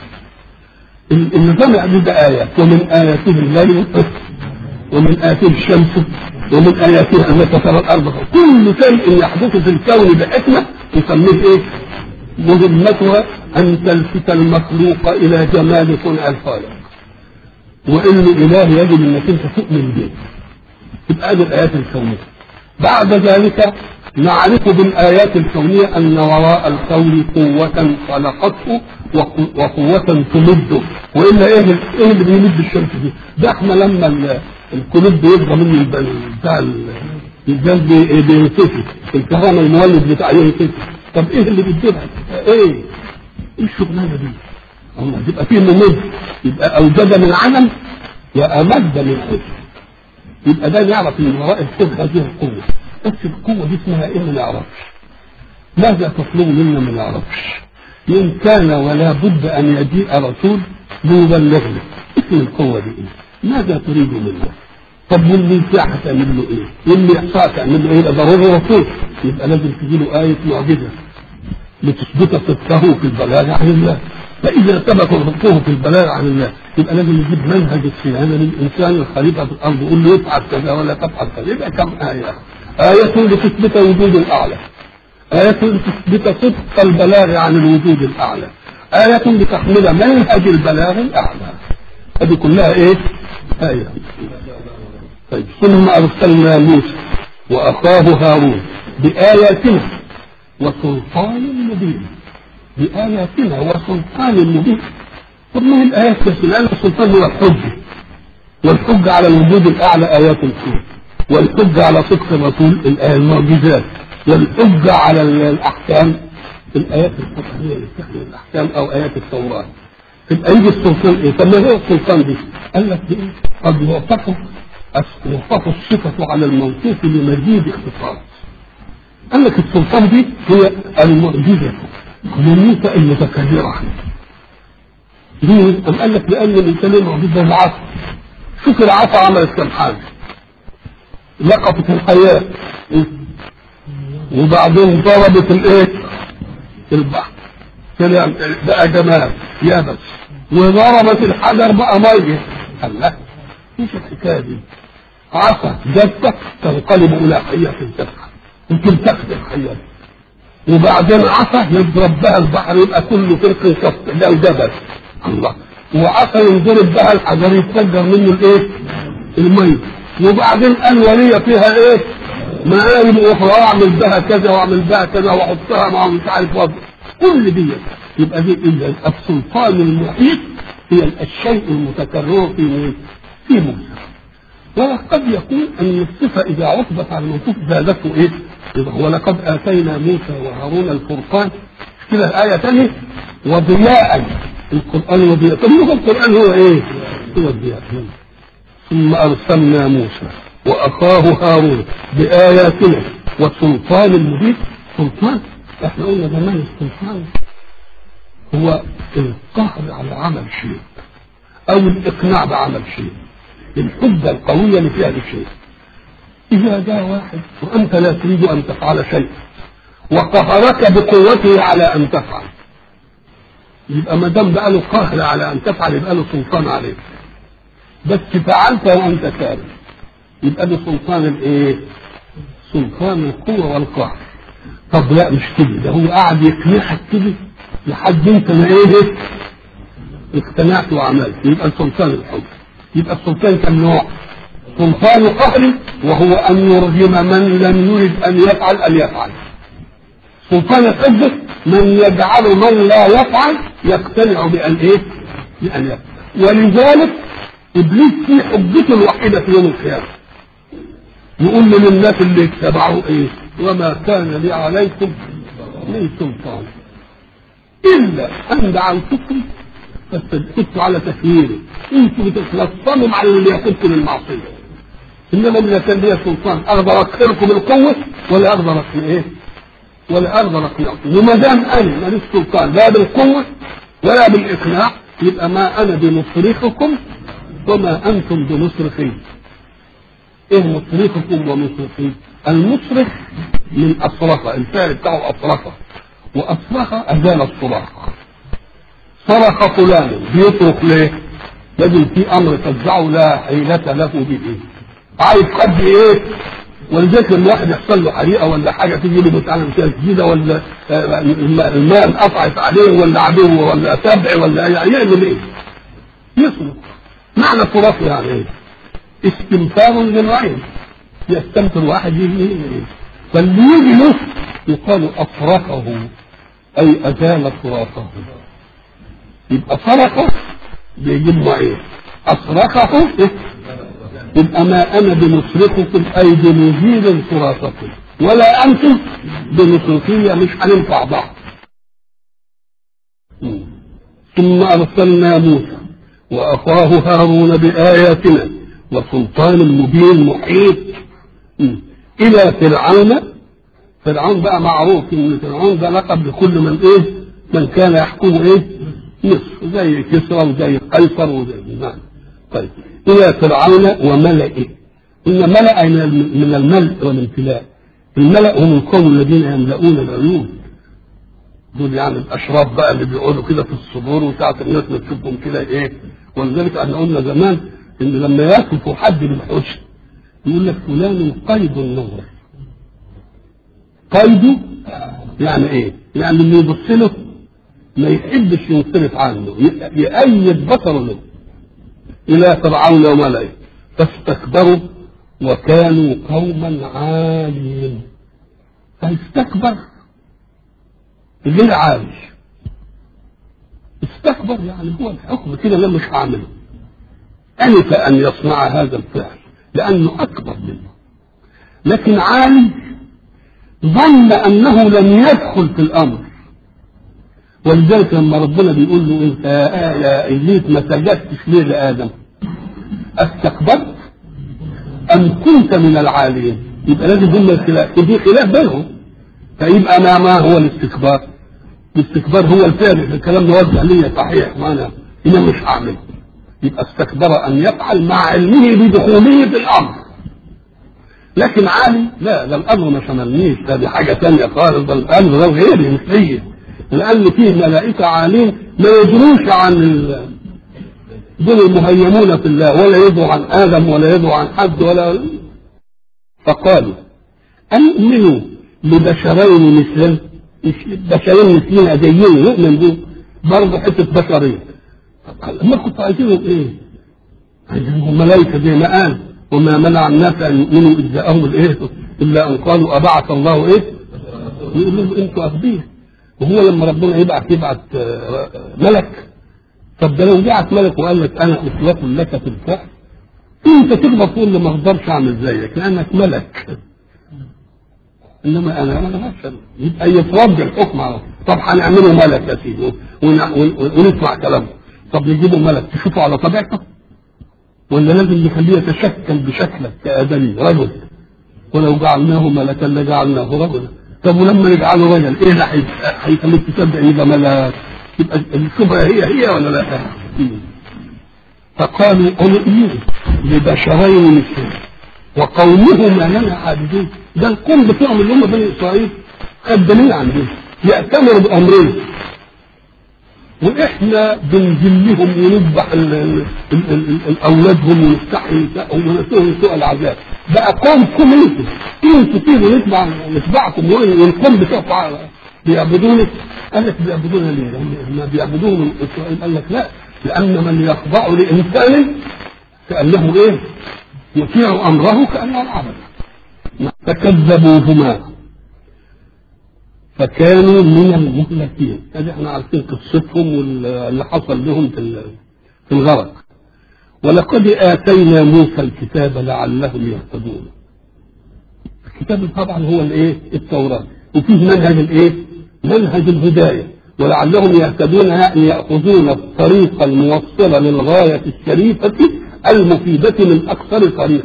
النظام العجيب ده آيات، ومن آياته الليل ومن آياته الشمس ومن آياته أن ترى الأرض. كل شيء يحدث في الكون بحكمة يسميه إيه؟ مهمتها أن تلفت المخلوق إلى جمال صنع الخالق، وإن إله يجب أنك أنت تؤمن به. تبقى هذه الآيات الكونية. بعد ذلك نعرف بالآيات الكونية أن وراء الكون قوة خلقته وقوة تمده. وإلا إيه اللي بيمد الشمس دي؟ ده احنا لما الكلوب بيبقى من بتاع الجنب بينتفي، الكهرباء المولد بتاع ينتفي. طب ايه اللي بيديها؟ ايه الشغلانه دي؟ الله، يبقى فيه ممد، يبقى اوجد من عدم وامد من عدم. يبقى ده نعرف ان وراء الكون هذه القوه، بس القوه دي اسمها ايه ما نعرفش. ماذا تطلب منا ما نعرفش؟ ان كان ولا بد ان يجيء رسول ليبلغنا اسم القوه دي ايه؟ ماذا تريد منا؟ طب واللي ينفع تعمل له ايه؟ واللي يحصى تعمل له ايه؟ يبقى ضروري رسول، يبقى لازم تجي له ايه معجزه لتثبت صدقه في البلاغ عن الله. فاذا ثبت صدقه في البلاغ عن الله يبقى لازم يجيب منهج الصيانه للانسان الخليفه في الارض، يقول له افعل كذا ولا تفعل كذا. يبقى كم ايه؟ ايه لتثبت وجود الاعلى، آية لتثبت صدق البلاغ عن الوجود الأعلى، آية لتحمل منهج البلاغ الأعلى. هذه كلها إيه؟ آية. طيب ثم أرسلنا موسى وأخاه هارون بآياتنا وسلطان مبين. بآياتنا وسلطان مبين. طب ما هي الآيات بس؟ لأن السلطان هو الحجة، والحجة على الوجود الأعلى آيات الكون، والحجة على صدق الرسول المعجزات، والحجة على الأحكام الآيات القرآنية اللي بتحمل الأحكام أو آيات التوراة. تبقى يجي السلطان إيه؟ طب ما هي السلطان دي؟ قال لك إيه؟ قد يوصف الصفة على الموصوف لمزيد اختصاص. قال لك السلطان دي هي المعجزة المميتة المتكررة. ليه؟ قال لك لأن الإنسان المعجزة العصا. شوف العصا عملت كم حاجة. لقطت الحياة وبعدين ضربت الايه؟ البحر كده بقى جمال يابس، وضربت الحجر بقى ميه. قال لا مش الحكايه دي. عصا جدك تنقلب الى حيه تسعى يمكن تاخد الحياه، وبعدين عصا يضرب بها البحر يبقى كله فرق شط ده وجبل. الله. وعصا ينضرب بها الحجر يتفجر منه الايه؟ الميه. وبعدين قال وليه فيها ايه؟ مآرب اخرى، اعمل بها كذا واعمل بها كذا واحطها مع مش عارف وضع. كل دي يبقى دي الا السلطان المحيط هي الشيء المتكرر في موسى. وقد يكون ان الصفه اذا عقبت على الموصوف زادته ايه؟ ولقد اتينا موسى وهارون الفرقان. كده الايه ثانيه وضياء. القران وضياء. طب القران هو ايه؟ هو الضياء. ثم ارسلنا موسى واخاه هارون باياتنا والسلطان مبين. سلطان احنا قلنا زمان السلطان هو القهر على عمل شيء او الاقناع بعمل شيء، الحجه القويه اللي فيها الشيء. اذا جاء واحد وانت لا تريد ان تفعل شيء وقهرك بقوته على ان تفعل، يبقى ما دام بقى له قهر على ان تفعل يبقى له سلطان عليك. بس فعلت وانت كاره يبقى له سلطان الايه؟ سلطان القوه والقهر. طب لا مش كده، ده هو قاعد يقنعك كده لحد انت ما ايه؟ اقتنعت وعملت. يبقى السلطان الحب. يبقى السلطان كم نوع؟ سلطان قهر وهو ان يرغم من لم يرد ان يفعل ان يفعل. سلطان الحجه من يجعل من لا يفعل يقتنع بان ايه؟ بان يفعل. ولذلك ابليس في حجته الوحيده في يوم القيامه يقول للناس اللي اتبعوا ايه؟ وما كان لي عليكم من سلطان الا ان دعوتكم فاستجبتوا على تخييري. انتوا بتتلصموا على اللي يقودكم للمعصيه، انما من كان لي سلطان اقدر اكثركم القوه ولا اقدر اقنع ايه؟ ولا اقدر اقنعكم. وما دام انا ماليش سلطان لا بالقوه ولا بالاقناع يبقى ما انا بمصرخكم وما انتم بمصرخين. ايه مصرخكم ومصرخين؟ المصرخ من اصرخه، الفعل بتاعه اصرخه، واصرخه ازال الصراخ. صرخ فلان بيصرخ ليه؟ لازم في امر تفزعه لا حيلة له به. عايز قد ايه؟ ولذلك لما واحد يحصل له حريقه ولا حاجه تيجي له مثلا جديده ولا الماء انقطعت عليه ولا عدو ولا تبع ولا يعمل ايه؟ يصرخ. معنى صراخ يعني ايه؟ استنفار للعين، يستنفر واحد يجي ايه؟ فاللي يجي له يقال اصرخه اي ازال صراخه. يبقى صرخه بيجيب ايه؟ اصرخه إيه؟ يبقى ما انا بمصرخكم اي بمزيد صراخكم ولا انتم بمصرخية، مش هننفع بعض. ثم ارسلنا موسى واخاه هارون باياتنا وسلطان مبين محيط إلى فرعون بقى معروف إن فرعون ده لقب لكل من من كان يحكم مصر، زي كسرى وزي قيصر وزي طيب إلى فرعون وملئه. إن ملأ من الملء والامتلاء. الملأ هم القوم الذين يملؤون العيون، دول يعني الأشراف بقى اللي بيقعدوا كده في الصدور وساعة الناس بتشوفهم كده ولذلك احنا قلنا زمان إن لما يصفوا حد بالحسن يقول لك فلان قيد النظر. قيده يعني يعني اللي يبص له ما يحبش ينصرف عنه، يأيد بصره له. إلى فرعون وملئه فاستكبروا وكانوا قوما عالين. فاستكبر غير عالي، استكبر يعني هو الحكم كده لما مش عامله، أنف أن يصنع هذا الفعل لأنه أكبر منه. لكن عالي ظن أنه لم يدخل في الأمر، ولذلك لما ربنا بيقول له انت يا إبليس ما سجدتش ليه لآدم؟ استكبرت أم كنت من العالين؟ يبقى لازم هم الخلاف، في خلاف بينهم. فيبقى ما هو الاستكبار؟ الاستكبار هو الفعل، الكلام ده وضع لي صحيح، ما أنا مش هعمل. يبقى استكبر أن يفعل مع علمه بدخولية الأمر. لكن عالي لا، ده الأمر ما شملنيش، ده حاجة ثانية خالص، ده الأمر ده غيري مش ليا، لأن فيه ملائكة عالين ما يدروش عن دول المهيمون في الله، ولا يدروا عن آدم ولا يدروا عن حد ولا. فقالوا أنؤمنوا لبشرين مثلنا، بشرين مثلنا زينا نؤمن به برضه حتة بشرية. ما كنت عايزينهم عايزينهم ملائكة زي ما قال وما منع الناس أن يؤمنوا إذ جاءهم إلا أن قالوا أبعث الله يقول لهم أنتوا أغبياء. وهو لما ربنا يبعث ملك، طب ده لو بعت ملك وقال لك انا اطلق لك في الفعل، انت تقدر تقول لي ما اقدرش اعمل زيك لانك ملك، انما انا بشر، يبقى يترجى الحكم على طب هنعمله ملك يا سيدي ونسمع كلامه. طب نجيبه ملك تشوفه على طبيعته ولا لازم نخليه يتشكل بشكلك كآدمي رجل؟ ولو جعلناه ملكا لجعلناه رجلا. طب ولما نجعله رجل ايه اللي هيخليك تصدق ان ده ملك؟ يبقى الشبهه هي ولا لا؟ فقالوا أنؤمن لبشرين مثلنا وقومهما لنا عابدون. ده القوم بتوعهم اللي هم بني اسرائيل خدامين عندهم، يأتمروا بأمرين واحنا بنذلهم ونذبح اولادهم ونستحي نسائهم ونسوهم سوء العذاب. بقى قومكم انتوا تيجوا نتبعكم والقوم بتوعكم بيعبدونك. قال لك بيعبدونا ليه؟ لما بيعبدوهم اسرائيل قال لك لا، لان من يخضع لانسان كانه يطيع امره كانه العبد. فكذبوهما فكانوا من المهلكين. هذه احنا عارفين قصتهم واللي حصل لهم في الغرق. ولقد آتينا موسى الكتاب لعلهم يهتدون. الكتاب طبعا هو التوراة، وفيه منهج منهج الهداية، ولعلهم يهتدون يعني يأخذون الطريق الموصلة للغاية الشريفة المفيدة من أكثر طريق.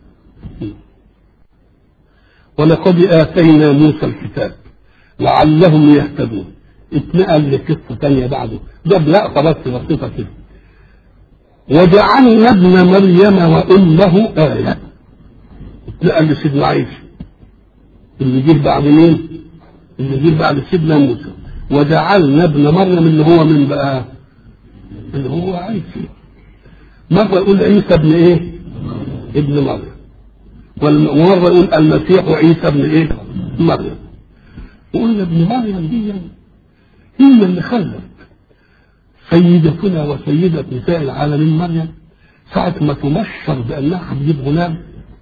ولقد آتينا موسى الكتاب لعلهم يهتدون. اتنقل لقصة ثانية بعده، جاب لقطة بس بسيطة كده. وجعلنا ابن مريم وأمه آية. اتنقل لسيدنا عيسى اللي جه بعد مين؟ اللي جه بعد سيدنا موسى. وجعلنا ابن مريم اللي هو من بقى؟ اللي هو عيسى. مرة يقول عيسى ابن ابن مريم، ومرة يقول المسيح عيسى ابن مريم. وقلنا ابن مريم دي هي اللي خلت سيدتنا وسيدة نساء العالمين مريم ساعة ما تمشر بأنها هتجيب غلام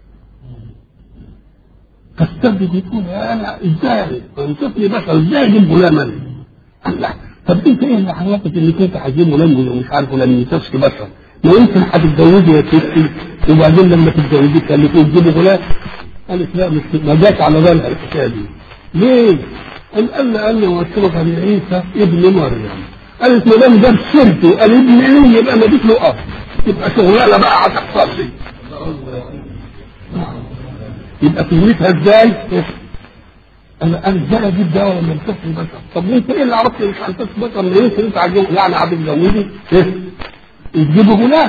تستبدل يقول أنا إزاي أنصفني بشر إزاي أجيب غلام أنا؟ الله، طب أنت إيه اللي حركت إنك أنت هتجيب غلام ومش عارف غلام ينتصف بشر؟ ما يمكن هتتجوزي يا ستي وبعدين لما تتجوزي كان تجيبي غلام؟ قالت لا، ما جاش على بالها الحكاية دي. ليه؟ قال لي واشرف عن عيسى ابن مريم. قالت ما دام جاب سيرته قال ابن يبقى ما جيت له يبقى شغلانه بقى هتحصل لي. يبقى كلمتها ازاي؟ انا ازاي اجيب ده ولا الكف البشر؟ طب انت ايه اللي عرفت مش عن كف البشر؟ من ايه انت عايز يعني عبد الجويدي تجيبه هناك؟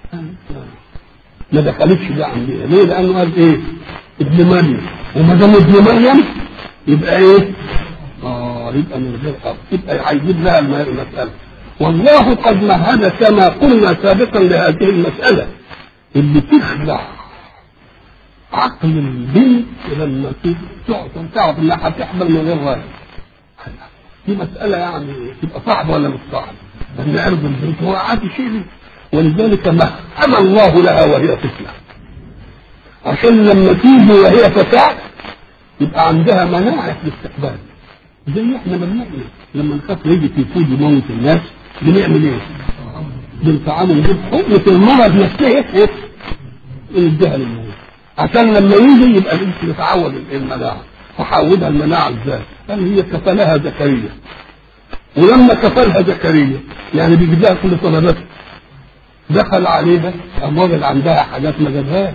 ما دخلتش ده عندي. ليه؟ لانه قال ايه؟ ابن مريم، وما دام ابن مريم يبقى ايه؟ يبقى من غير اب، يبقى هيجيب لها المساله. والله قد مهد كما قلنا سابقا لهذه المساله اللي تخلع عقل البنت لما تعرف انها هتحمل من غير راجل. دي مساله يعني تبقى صعبه ولا مش صعبه؟ ان عرض البنت هو عادي شيء، ولذلك مهد الله لها وهي طفله، عشان لما تيجي وهي فتاة يبقى عندها مناعة للاستقبال. زي احنا بنعمل لما نخاف يجي تيفود يموت الناس بنعمل ايه؟ بنتعامل بحكمة المرض نفسه نديها للموت، عشان لما يجي يبقى الانس يتعود المناعة. فحودها المناعة ازاي؟ قال هي كفلها زكريا، ولما كفلها زكريا يعني بيجيب لها كل طلباتها، دخل عليها الراجل عندها حاجات ما جابهاش،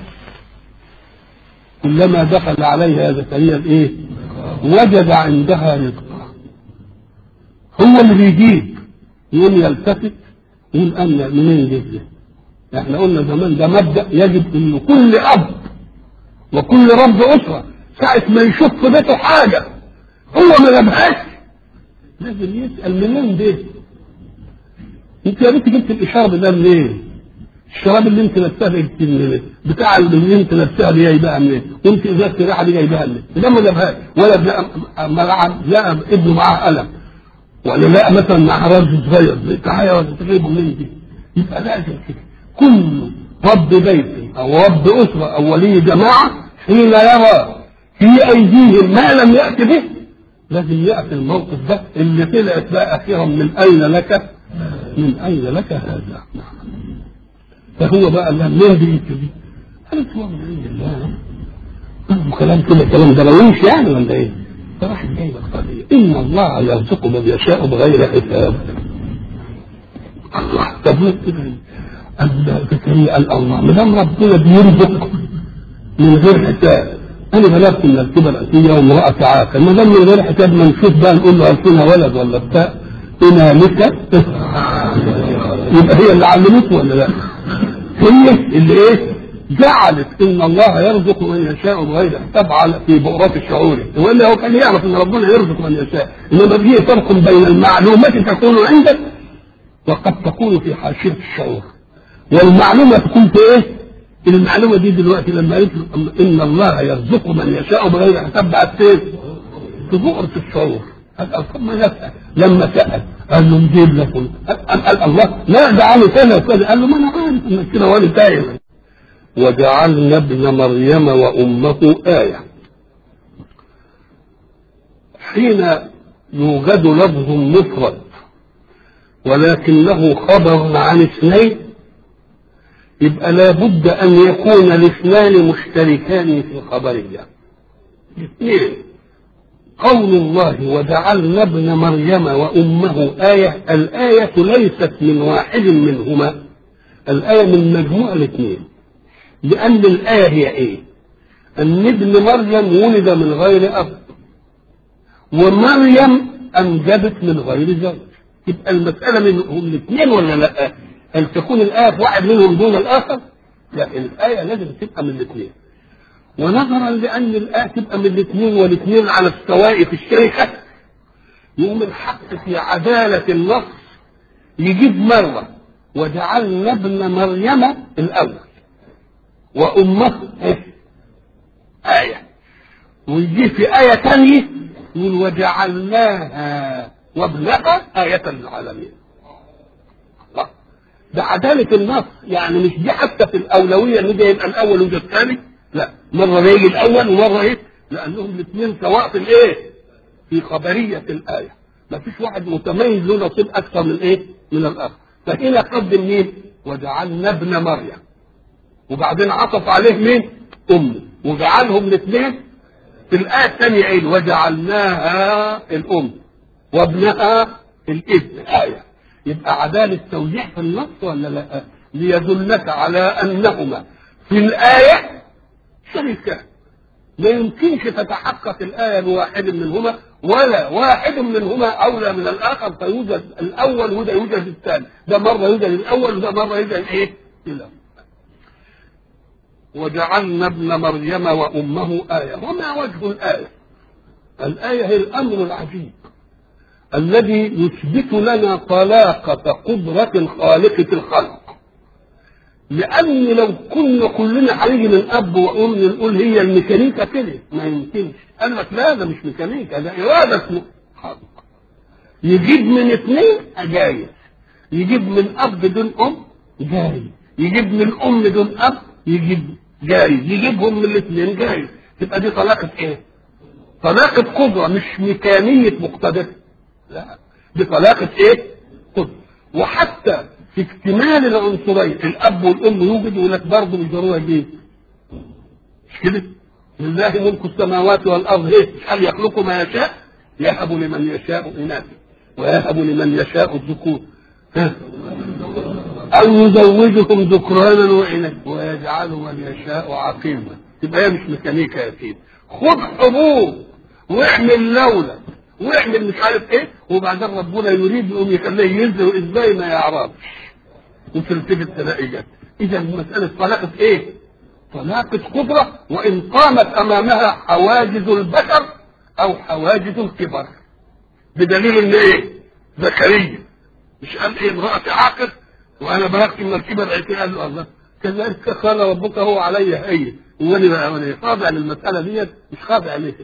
كلما دخل عليها زكريا الايه؟ وجد عندها رزقا. هو اللي بيجيب يقوم يلتفت يقول انا منين جبت؟ احنا قلنا زمان ده مبدا يجب انه كل اب وكل رب اسره ساعه ما يشوف في بيته حاجه هو ما جابهاش لازم يسال منين ده؟ انت يا بنت جبت الاشاره ده منين؟ الشراب اللي انت لابسها منين؟ بتاع اللي انت لابسها دي جايبها منين؟ وانت ازازه الريحه دي جايبها منين؟ ده ما جابهاش، ولا لقى ابنه معاه قلم، ولا لقى مثلا مع راجل صغير تعالى ولا تجيبه منين دي؟ يبقى لازم كده كل رب بيت او رب اسره او ولي جماعه حين يرى في ايديهم ما لم يات به لازم ياتي الموقف ده اللي طلعت بقى اخيرا من اين لك؟ من اين لك هذا؟ فهو بقى قال لها منين دي انت دي؟ قالت هو من عند الله. كلام كده كلام درويش يعني ولا ايه؟ فراحت جايبه القضيه ان الله يرزق من يشاء بغير حساب. الله طب كده زكريا قال الله ما دام ربنا بيرزق من غير حساب، انا بلغت من الكبر الاتيه وامراه عاقل، ما دام من غير حساب ما نشوف بقى نقول له الفنا ولد ولا بتاع انا لك يبقى هي اللي علمته ولا لا؟ هي اللي ايه؟ جعلت ان الله يرزق من يشاء بغير حساب في بؤرات الشعور، والا هو كان يعرف ان ربنا يرزق من يشاء، انما فيه فرق بين المعلومات تكون عندك وقد تكون في حاشيه الشعور، والمعلومه تكون في ايه؟ المعلومه دي دلوقتي لما قلت ان الله يرزق من يشاء بغير حساب بقت فين؟ في بؤره الشعور. ثم نسأل لما سأل قال له نجيب لكم، قال الله لا ده عامل كذا وكذا، قال له ما انا عارف انك كده وانا تايه. وجعلنا ابن مريم وامه آية. حين يوجد لفظ مفرد ولكنه خبر عن اثنين يبقى لابد ان يكون الاثنان مشتركان في الخبرية. اثنين قول الله وجعلنا ابن مريم وامه آية، الآية ليست من واحد منهما، الآية من مجموع الاثنين، لأن الآية هي ايه؟ أن ابن مريم ولد من غير أب، ومريم أنجبت من غير زوج، يبقى المسألة منهم الاثنين ولا لا؟ هل تكون الآية في واحد منهم دون الآخر؟ لا، الآية لازم تبقى من الاثنين. ونظرا لأن الآية تبقى من الاثنين والاثنين على السواء في الشركة، يقوم الحق في عدالة النص يجيب مرة وجعلنا ابن مريم الأول وأمه آية، ويجي في آية ثانية يقول وجعلناها وابنها آية للعالمين. ده عدالة النص، يعني مش دي حتى في الأولوية ان ده يبقى الأول وده الثاني، لا، مرة يجي الأول ومرة ايه؟ لأنهم الاثنين سواء في الايه؟ في خبرية الآية، ما فيش واحد متميز له نصيب أكثر من ايه؟ من الآخر. فهنا قدم مين؟ وجعلنا ابن مريم، وبعدين عطف عليه مين؟ أمه، وجعلهم الاثنين في الآية الثانية ايه؟ وجعلناها الأم وابنها الابن آية. يبقى عدالة توزيع في النص ولا لا؟ ليدلك على أنهما في الآية شريكان، ما يمكنش تتحقق الآية بواحد منهما، ولا واحد منهما أولى من الآخر فيوجد الأول وده يوجد الثاني، ده مرة يوجد الأول وده مرة يوجد إيه؟ الأول. وجعلنا ابن مريم وأمه آية. وما وجه الآية؟ الآية هي الأمر العجيب الذي يثبت لنا طلاقة قدرة الخالق في الخلق. لأن لو كنا كلنا هنيجي من أب وأم نقول هي الميكانيكا كده، ما يمكنش. قال لك لا، ده مش ميكانيكا، ده إرادة خلق. يجيب من اثنين جايز، يجيب من أب دون أم جايز، يجيب من أم دون أب يجيب جايز، يجيبهم من الاثنين جايز. تبقى دي طلاقة إيه؟ طلاقة قدرة، مش ميكانية مقتدر. لا، دي طلاقة إيه؟ قدرة. وحتى في اكتمال العنصرين الاب والام يوجد، يقول لك برضه مش ضروري يجيب. مش كده؟ لله ملك السماوات والارض، ايه؟ هل يخلق ما يشاء؟ يهب لمن يشاء اناثا ويهب لمن يشاء الذكور، او يزوجهم ذكرانا واناثا ويجعل من يشاء عقيما. تبقى هي مش ميكانيكا يا سيدي. خد حبوب واعمل لولا واعمل مش عارف ايه، وبعدين ربنا يريد يقوم يخليه ينزل ازاي ما يعرفش، وتلتفت تلاقي جت. اذا المساله طلاقه ايه؟ طلاقه قدره، وان قامت امامها حواجز البشر او حواجز الكبر. بدليل ان ايه؟ زكريا مش قال ايه؟ امرأة عاقر وانا بلغت من الكبر عيتي. قال له الله كذلك قال ربك هو علي هي، وانا خاضع للمساله ديت مش خاضع ليه.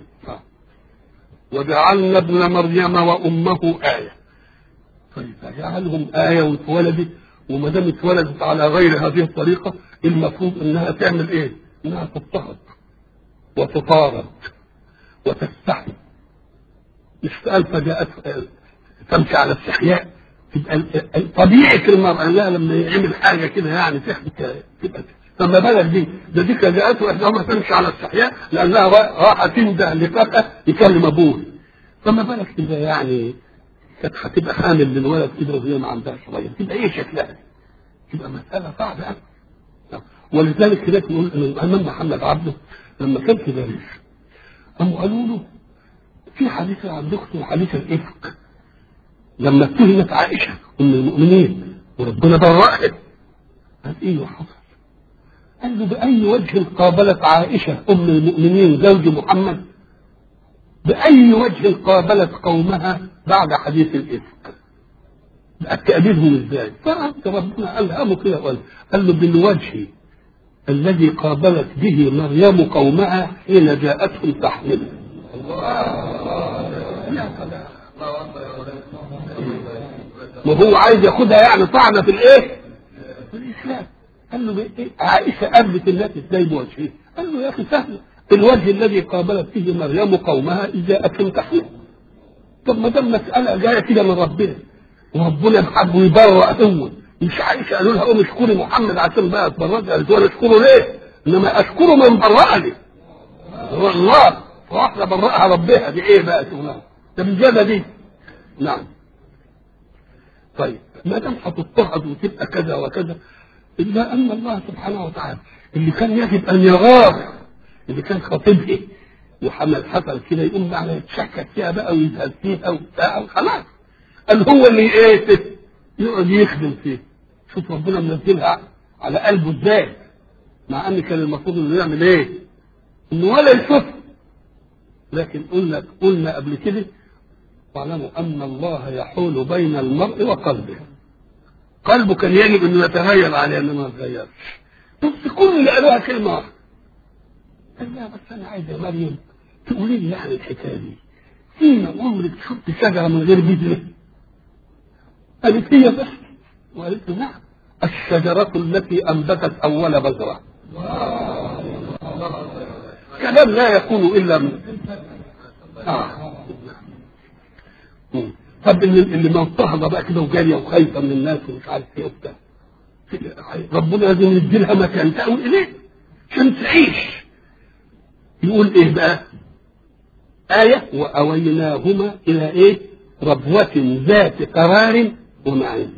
وجعلنا ابن مريم وامه آية. طيب جعلهم آية واتولدت، وما دام اتولدت على غير هذه الطريقة المفروض انها تعمل ايه؟ انها تضطهد وتطارد وتستحي. مش قال فجاءت تمشي على استحياء. تبقى طبيعة المرأة لا لما يعمل حاجة كده يعني تبقى فما بالك دي؟ ده دي جاءته احداهما تمشي على استحياء لانها راح تنده لفتى يكلم ابوه. فما بالك كده يعني كانت هتبقى حامل للولد كده وهي ما عندهاش صغير، تبقى ايه شكلها؟ تبقى مساله صعبه قوي. ولذلك كده نقول ان الامام محمد عبده لما كان في باريس قاموا قالوا له في حديث عن دكتور حديث الافك لما اتهمت عائشه ام المؤمنين وربنا برأت. قال ايه حصل؟ قال له بأي وجه قابلت عائشة أم المؤمنين زوج محمد، بأي وجه قابلت قومها بعد حديث الإفك؟ تأديبهم ازاي؟ فرد ربنا ألهمه كده قال له بالوجه الذي قابلت به مريم قومها حين جاءتهم تحمله. وهو عايز ياخدها يعني طعنة في الايه؟ في الإسلام. قال له إيه؟ عائشة قابلت الناس ازاي بوجهه؟ قال له يا اخي سهل، الوجه الذي قابلت فيه مريم قومها اذا اتم تحمل. طب ما دام مسألة جاية كده من ربنا وربنا بحب ويبرأ هو، مش عائشة قالوا لها قوم اشكري محمد عشان بقى اتبرأت، قالت له اشكره ليه؟ انما اشكره من برأني هو الله، واحدة برأها ربها دي ايه بقى شغلها؟ ده بالجابة دي. نعم. طيب ما دام هتضطهد وتبقى كذا وكذا، إلا أن الله سبحانه وتعالى اللي كان يجب أن يغار، اللي كان خطيبه وحمل حصل كده يقوم على يتشكك فيها بقى ويزهد فيها وبتاع خلاص، قال هو اللي ايه يقعد يخدم فيه. شوف ربنا منزلها على قلبه ازاي، مع ان كان المفروض انه يعمل ايه؟ انه ولا يشوف. لكن قلنا قبل كده واعلموا ان الله يحول بين المرء وقلبه. قلبه كان يجب انه يتغير عليه انه ما يتغيرش. بس كل اللي قالوها كلمه واحده، قال لا بس انا عايز يا مريم تقولي لي يعني الحكايه دي، فيما عمرك شفت شجره من غير بذره؟ قالت هي بس، وقالت له نعم، الشجره التي انبتت اول بذره. كلام لا يكون الا من طب اللي منطهضه بقى كده وجاريه وخايفه من الناس ومش عارف ايه وبتاع، ربنا لازم يديلها مكان تقول اليه عشان تعيش. يقول ايه بقى؟ آية وأويناهما إلى إيه؟ ربوة ذات قرار ومعين.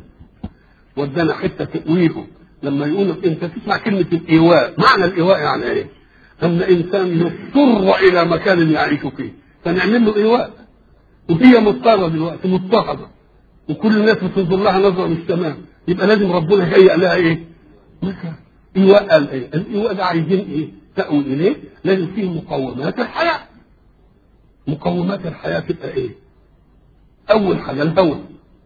ودنا حتة تأويله لما يقولوا أنت تسمع كلمة الإيواء، معنى الإيواء يعني إيه؟ أن إنسان يضطر إلى مكان يعيش فيه فنعمل له إيواء، وهي مضطرة دلوقتي مضطهدة وكل الناس بتنظر لها نظرة مش تمام، يبقى لازم ربنا هيئ لها إيه؟ مثلا إيواء. قال إيه؟ الإيواء ده عايزين إيه؟ تأوي إليه لازم فيه مقومات الحياة. مقومات الحياة تبقى إيه؟ أول حاجة الهواء،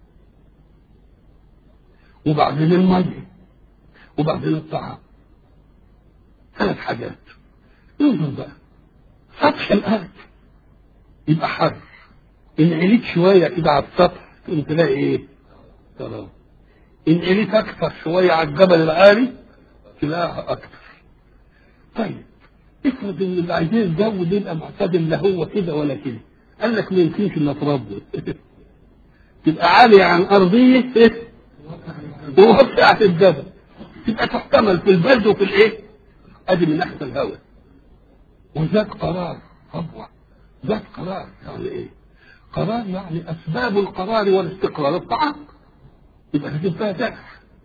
وبعدين المية، وبعدين الطعام. 3 حاجات. انظر بقى سطح الأرض يبقى حر، إن عليت شوية كده على السطح تقوم تلاقي إيه؟ تراب. إن عليت أكثر شوية على الجبل العالي تلاقيها أكثر. طيب افرض إن اللي عايزين الجو ده يبقى معتدل لا هو كده ولا كده، قال لك ما يمكنش إلا تراب تبقى عالية عن أرضية ووسعت الجبل، تبقى تحتمل في البرد وفي الإيه؟ أدي من ناحية الهواء. وذات قرار ربوة، ذات قرار يعني إيه؟ قرار يعني أسباب القرار والاستقرار الطعام، يبقى لازم فيها دفع.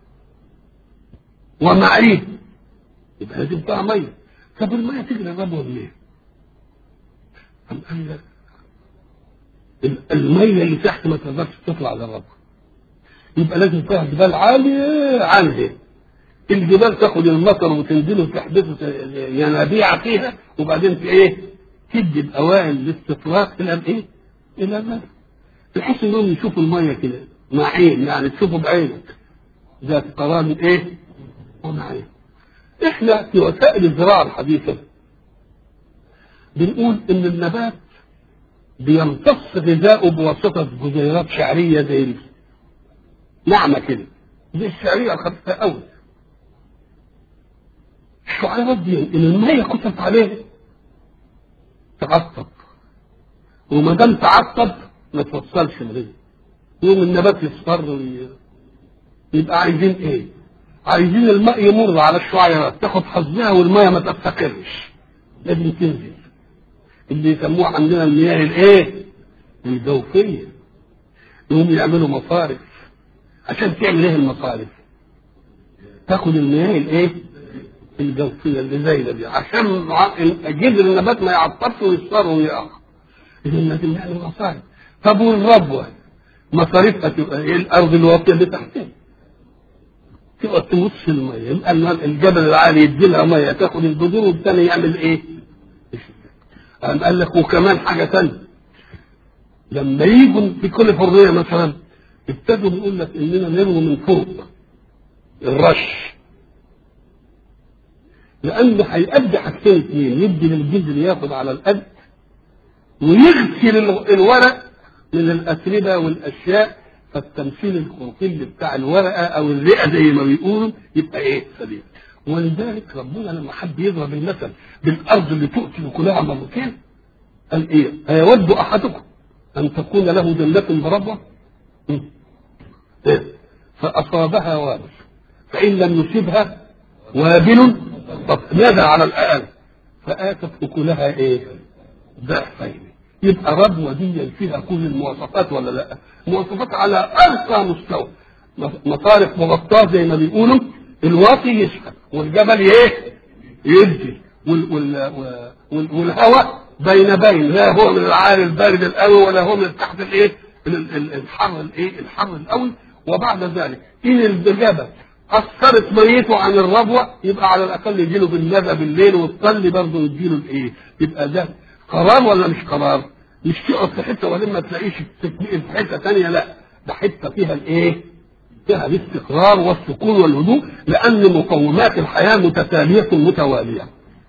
ومعين يبقى لازم فيها مية. طب المية تجري الربوة منين؟ أم قال لك المية اللي تحت ما تقدرش تطلع للربوة، يبقى لازم فيها جبال عالية عنها. الجبال تاخد المطر وتنزله وتحدث ينابيع فيها، وبعدين في ايه؟ تدي الاوائل للاستطلاق الى الايه؟ الى الماء، بحيث انهم يشوفوا الميه كده معين، يعني تشوفوا بعينك ذات قرار ايه؟ ومعين. احنا في وسائل الزراعه الحديثه بنقول ان النبات بيمتص غذاؤه بواسطه جزيئات شعريه زي ناعمه كده، زي الشعريه الخفيفه قوي. الشعيرات دي ان الميه كترت عليه تعطب، وما دام تعطب ما توصلش الغذاء، يوم النبات يصفر يبقى عايزين ايه؟ عايزين الماء يمر على الشعيرات تاخد حظها والميه ما تفتقرش، لازم تنزل. اللي يسموها عندنا المياه الايه؟ الجوفيه. يقوم يعملوا مصارف. عشان تعمل ايه المصارف؟ تاخد المياه الايه؟ الجوفيه اللي زي دي، عشان جذر النبات ما يعطبش ويصفر ويقع. اذا لازم نعمل مصارف. طب والربوه مصاريفها تبقى ايه؟ الارض الواطيه اللي تحتها تبقى تمص الميه، يبقى الجبل العالي يدي لها ميه تاخد البذور، والثاني يعمل ايه؟ قال لك وكمان حاجه ثانيه، لما يجوا في كل فرضيه مثلا ابتدوا يقول لك اننا نرمي من فوق الرش، لأنه هيأدي حاجتين اثنين، يدي للجذر ياخد على القد، ويغسل الورق من الأتربة والأشياء، فالتمثيل الخلقي بتاع الورقة أو الرئة زي ما بيقولوا يبقى إيه؟ سليم. ولذلك ربنا لما حب يضرب المثل بالأرض اللي تؤتي كلها مرتين قال إيه؟ أيود أحدكم أن تكون له جنة بربوة فأصابها وابل فإن لم يصبها وابل ماذا على الأقل فآتت أكلها إيه؟ ضعفين. يبقى ربوة دي فيها كل المواصفات ولا لا؟ مواصفات على أرقى مستوى. مصارف مغطاة زي ما بيقولوا، الواطي يسحب والجبل إيه؟ ينزل، والهواء بين لا هو من العالي البارد القوي ولا هو من تحت الإيه؟ الحر الإيه؟ الحر القوي. وبعد ذلك إن الجبل أثرت ميته عن الربوة يبقى على الأقل يجيله بالندى بالليل، والطل برضه يجيله الإيه؟ يبقى ده قرار ولا مش قرار؟ مش تقعد في حتة ولما تلاقيش تتنقل في حتة ثانية، لا ده حتة فيها الإيه؟ فيها الاستقرار والسكون والهدوء، لأن مقومات الحياة متتالية متوالية.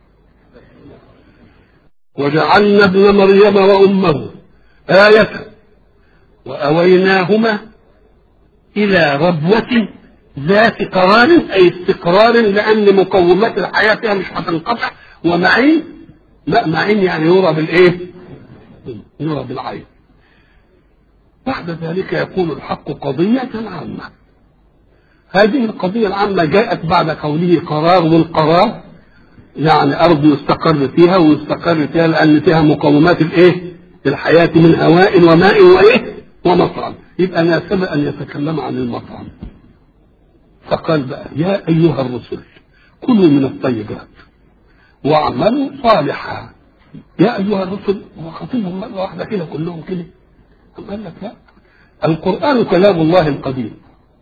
وجعلنا ابن مريم وأمه آية وأويناهما إلى ربوة ذات قرار أي استقرار، لأن مقومات الحياة فيها مش هتنقطع. ومعين لا معين يعني يرى بالإيه؟ يرى بالعين. بعد ذلك يقول الحق قضية عامة. هذه القضية العامة جاءت بعد قوله قرار، والقرار يعني أرض يستقر فيها ويستقر فيها لأن فيها مقومات الإيه؟ الحياة من هواء وماء وإيه؟ ومطعم. يبقى ناسب أن يتكلم عن المطعم. فقال بقى يا أيها الرسل كلوا من الطيبات واعملوا صالحا. يا ايها الرسل، هو خاطبهم مره واحده كده كلهم كده؟ قال لك لا، القران كلام الله القديم،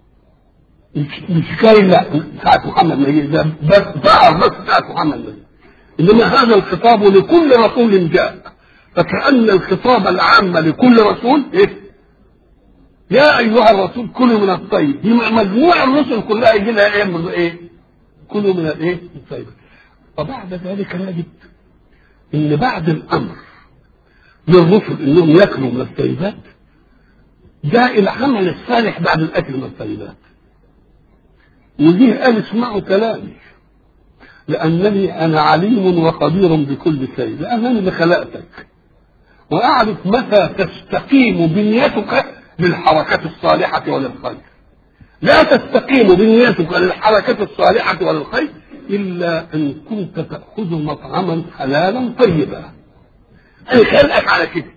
مش كاين لا ساعه محمد ما يجي ده بس ساعه محمد ما يجي، انما هذا الخطاب لكل رسول جاء، فكأن الخطاب العام لكل رسول ايه؟ يا ايها الرسول كلوا من الطيب. دي مجموع الرسل كلها يجي لها ايه؟ كلوا من الايه؟ الطيب. وبعد ذلك نجد ان بعد الامر للرسل انهم ياكلوا من الطيبات جاء العمل الصالح بعد الاكل من الطيبات. وجيه قال اسمعوا كلامي لانني انا عليم وخبير بكل شيء، لانني اللي خلقتك واعرف متى تستقيم بنيتك للحركات الصالحه وللخير. لا تستقيم بنيتك للحركات الصالحه وللخير الا ان كنت تاخذ مطعما حلالا طيبا. انا خلقك على كده،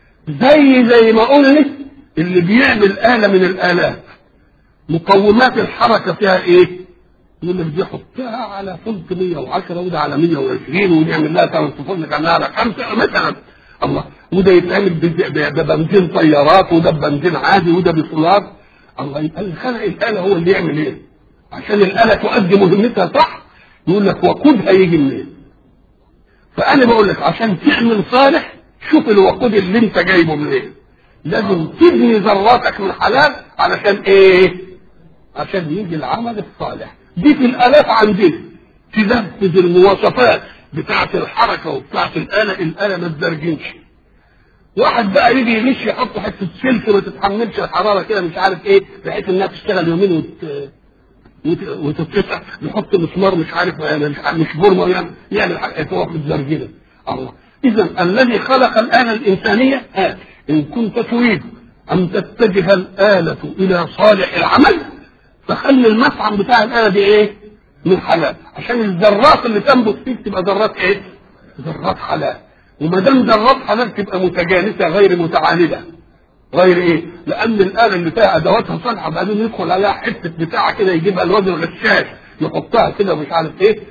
زي ما قلنا اللي بيعمل آلة من الآلات مقومات الحركة فيها ايه؟ يقول لك دي حطها على فولت 110 وده على 120 ونعمل لها ترانسفورم كانها على 5 مثلا. الله، وده يتعمل ببنزين طيارات وده ببنزين عادي وده بسولار. الله، يبقى اللي خلق الآلة هو اللي يعمل ايه؟ عشان الآلة تؤدي مهمتها صح يقول لك وقودها يجي منين؟ فأنا بقول لك عشان تعمل صالح شوف الوقود اللي انت جايبه منين. لازم تبني ذراتك من حلال علشان ايه؟ عشان يجي العمل الصالح. دي في الآلات عندنا تنفذ المواصفات بتاعة الحركة وبتاعة الآلة ما تزرجنش. واحد بقى يجي يمشي يحط حتة سلك ما تتحملش الحرارة كده مش عارف ايه بحيث انها تشتغل يومين وتتقطع، يحط مسمار مش عارف مش برمه يعني تروح متزرجنه. الله، إذا الذي خلق الآلة الإنسانية إن كنت تريد أن تتجه الآلة إلى صالح العمل فخلي المطعم بتاع الآلة دي إيه؟ من حلال، عشان الذرات اللي تنبت فيك تبقى ذرات إيه؟ ذرات حلال. وما دام ذرات حلال تبقى متجانسة غير متعاندة. غير إيه؟ لأن الآلة اللي فيها أدواتها صالحة بعدين يدخل عليها حتة بتاعة كده يجيبها الراجل غشاش يحطها كده مش عارف إيه،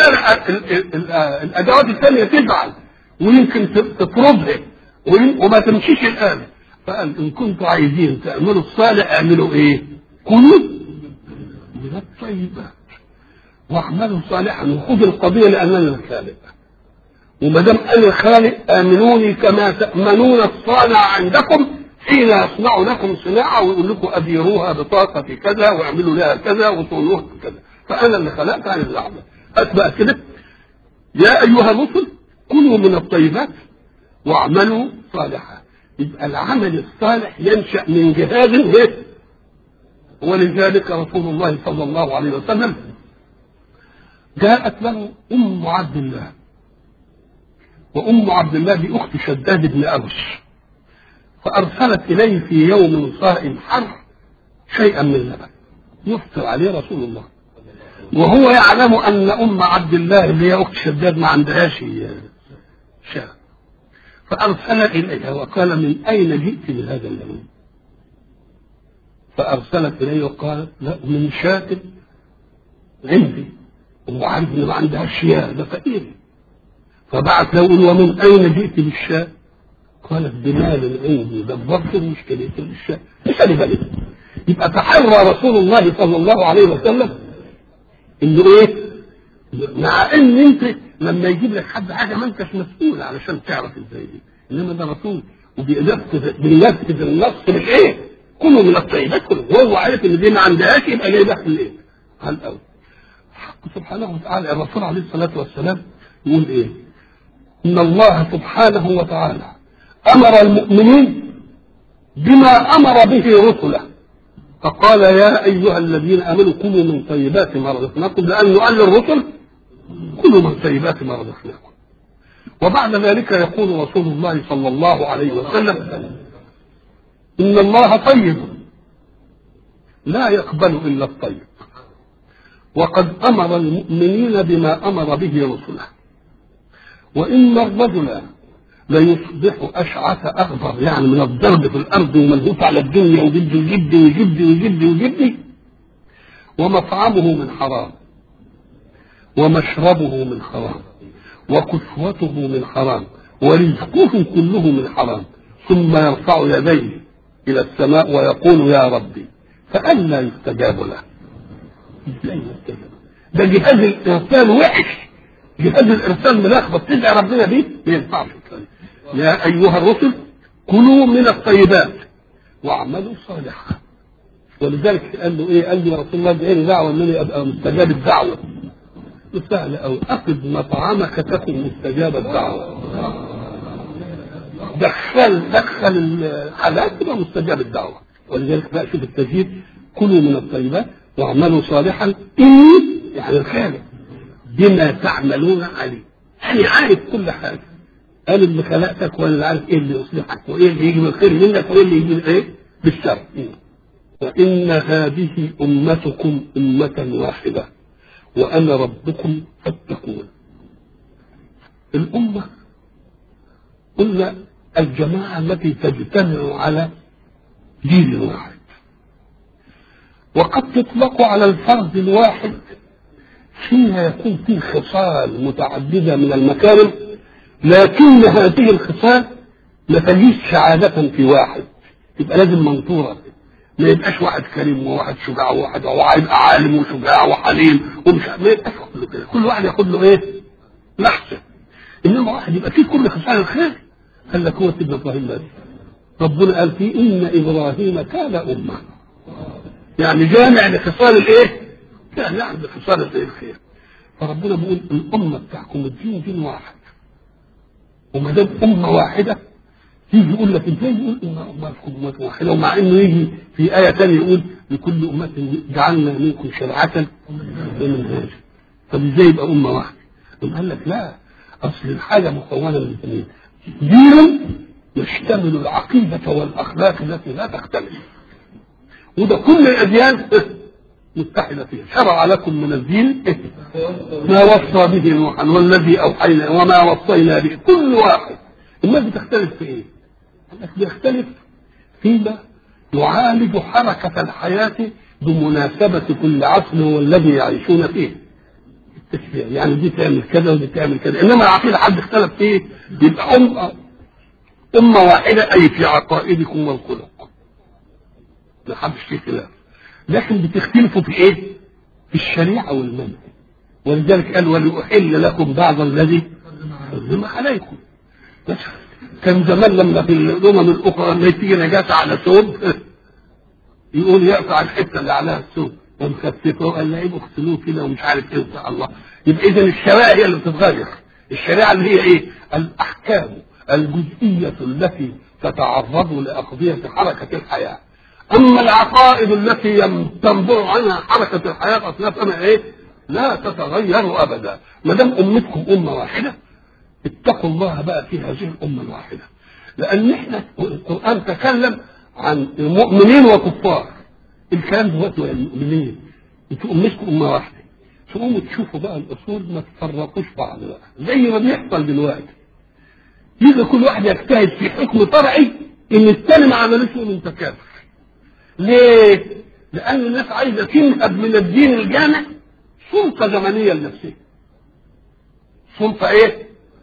الأدوات الثانية تزعل ويمكن تطردها وما تمشيش الآلة. فقال إن كنتوا عايزين تعملوا الصالح اعملوا إيه؟ كلوا من الطيبات واعملوا صالحا وخذوا القضية لأنني الخالق. وما دام أنا الخالق آمنوني كما تأمنون الصانع عندكم حين يصنع لكم صناعة ويقول لكم أديروها بطاقة كذا واعملوا لها كذا وصونوها كذا. فأنا اللي خلقت عن الأعمال. أتبقى كده يا أيها الرسل كلوا من الطيبات واعملوا صالحا. يبقى العمل الصالح ينشأ من جهاد ولذلك رسول الله صلى الله عليه وسلم جاءت له أم عبد الله، وأم عبد الله دي أخت شداد بن أوس، فأرسلت إليه في يوم صائم حر شيئا من اللبن يفطر عليه رسول الله، وهو يعلم أن أم عبد الله اللي هي أخت شداد ما عندهاش شاة، فأرسل إليها وقال من أين جئت بهذا اللبن؟ فأرسلت إليه وقالت لا من شاة عندي، وهو عارف إن ما عندهاش شياه ده فقير. فبعث له ومن أين جئت بالشاة؟ قالت بمال عندي دبرت مشكلة بالشاة. اسألي بالك. يبقى تحرى رسول الله صلى الله عليه وسلم إنه إيه؟ مع إن أنت لما يجيب لك حد حاجة ما أنتش مسؤول علشان تعرف إزاي دي، إنما ده رسول وبينفذ النص بالإيه؟ كله من الطيبات كله، وهو عارف إن دي ما عندهاش يبقى جايبها في الإيه؟ على الأول. سبحانه وتعالى الرسول عليه الصلاة والسلام يقول إيه؟ إن الله سبحانه وتعالى أمر المؤمنين بما أمر به رسله، فقال يا أيها الذين آمنوا كلوا من طيبات ما رزقناكم، لأنه قال للرسل كلوا من طيبات ما رزقناكم. وبعد ذلك يقول رسول الله صلى الله عليه وسلم إن الله طيب لا يقبل إلا الطيب، وقد أمر المؤمنين بما أمر به رسله، وإن الرجل ليصبح أشعث أغبر يعني من الضرب في الأرض وملهوف على الدنيا وجد وجد وجد وجد وجد، ومطعمه من حرام ومشربه من حرام وكسوته من حرام ورزقه كله من حرام ثم يرفع يديه إلى السماء ويقول يا ربي فأنى يستجاب له؟ ازاي يستجاب؟ ده جهاز الإرسال وحش، جهاز الإرسال ملخبط، تدعي ربنا بيه ما ينفعش. يا أيها الرسل كلوا من الطيبات واعملوا صالحا. ولذلك قال له ايه؟ قال له يا رسول الله ادعي دعوه انني ابقى مستجاب الدعوه. سهل قوي، اخذ مطعمك تكن مستجاب الدعوه. دخل الحالات تبقى مستجاب الدعوه. ولذلك بقى شوف التجديد، كلوا من الطيبات واعملوا صالحا اني يعني الخالق بما تعملون عليه. يعني عارف كل حاجه، قال اللي خلقتك وانا اللي عارف ايه اللي يصلحك وايه اللي يجي بالخير منك وايه اللي يجي ايه بالشر. وان هذه امتكم امه واحده وانا ربكم فاتقون. الامه قلنا الجماعه التي تجتمع على دين واحد، وقد تطلق على الفرد الواحد فيها يكون فيه خصال متعدده من المكارم، لكن هذه الخصال ما تجيش سعادة في واحد، يبقى لازم منطورة، ما يبقاش واحد كريم وواحد شجاع وواحد يبقى عالم وشجاع وحليم ومش ما يبقاش كده، كل واحد ياخد له ايه؟ لحظة. انما واحد يبقى فيه كل خصال الخير. قال لك هو سيدنا ابراهيم بس ربنا قال فيه ان ابراهيم كان امة، يعني جامع لخصال الايه؟ جامع لخصال الخير. فربنا بيقول الامة بتاعكم الدين دين واحد، وما دام امه واحده يجي يقول لك ازاي يقول امه واحده، ومع انه يجي في ايه ثانيه يقول لكل امه جعلنا منكم شرعه ومنهاجا. طب ازاي يبقى امه واحده؟ قال لك لا، اصل الحاجه مكونه من الاثنين، دين يشتمل العقيده والاخلاق التي لا تختلف، وده كل الاديان متحدة فيه. شرع لكم من الدين ما وصى به نوحا والذي أوحينا وما وصينا به، كل واحد. الناس بتختلف في ايه؟ بيختلف فيما يعالج حركة الحياة بمناسبة كل عصر والذي يعيشون فيه. التشبيه يعني دي تعمل كذا ودي تعمل كذا، انما العقيدة حد اختلف فيه يبقى أمة واحدة أي في عقائدكم والخلق ما حدش فيه خلاف، لكن بتختلفوا في ايه؟ في الشريعه والمنهج. ولذلك قال ولأحل لكم بعض الذي حرم عليكم. بس كان زمان لما في الامم الاخرى لما تيجي نجاسه على ثوب يقول يقطع الحته اللي عليها الثوب ومخففه، وقال لا يبقوا اغسلوه كده ومش عارف ايه وبتاع الله. يبقى اذا الشريعه هي اللي بتتغير. الشريعه اللي هي ايه؟ الاحكام الجزئيه التي تتعرض لاقضيه حركه الحياه. اما العقائد التي تنبع عنها حركه الحياه اصلا فما ايه؟ لا تتغير ابدا. ما دام امتكم امه واحده اتقوا الله بقى في هذه الامه الواحده، لان احنا القران تكلم عن المؤمنين وكفار. الكلام دلوقتي المؤمنين انتوا امتكم امه واحده، تقوموا تشوفوا بقى الاصول ما تفرقوش بعض بقى زي ما بيحصل دلوقتي. يجي كل واحد يجتهد في حكم فرعي ان الثاني ما عملوش من تكافؤ. ليه؟ لأن الناس عايزة تنهب من الدين الجامع سلطة زمنية لنفسها. سلطة إيه؟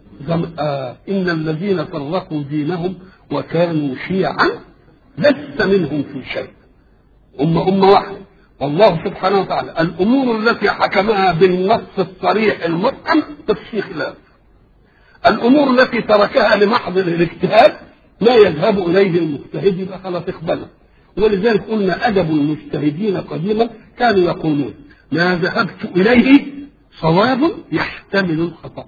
إن الذين فرقوا دينهم وكانوا شيعا لست منهم في شيء. أمة واحدة. والله سبحانه وتعالى الأمور التي حكمها بالنص الصريح المحكم تفشي خلاف. الأمور التي تركها لمحض الاجتهاد ما يذهب إليه المجتهد يبقى خلاص اقبله. ولذلك قلنا أدب المجتهدين قديما كانوا يقولون ما ذهبت إليه صواب يحتمل الخطأ،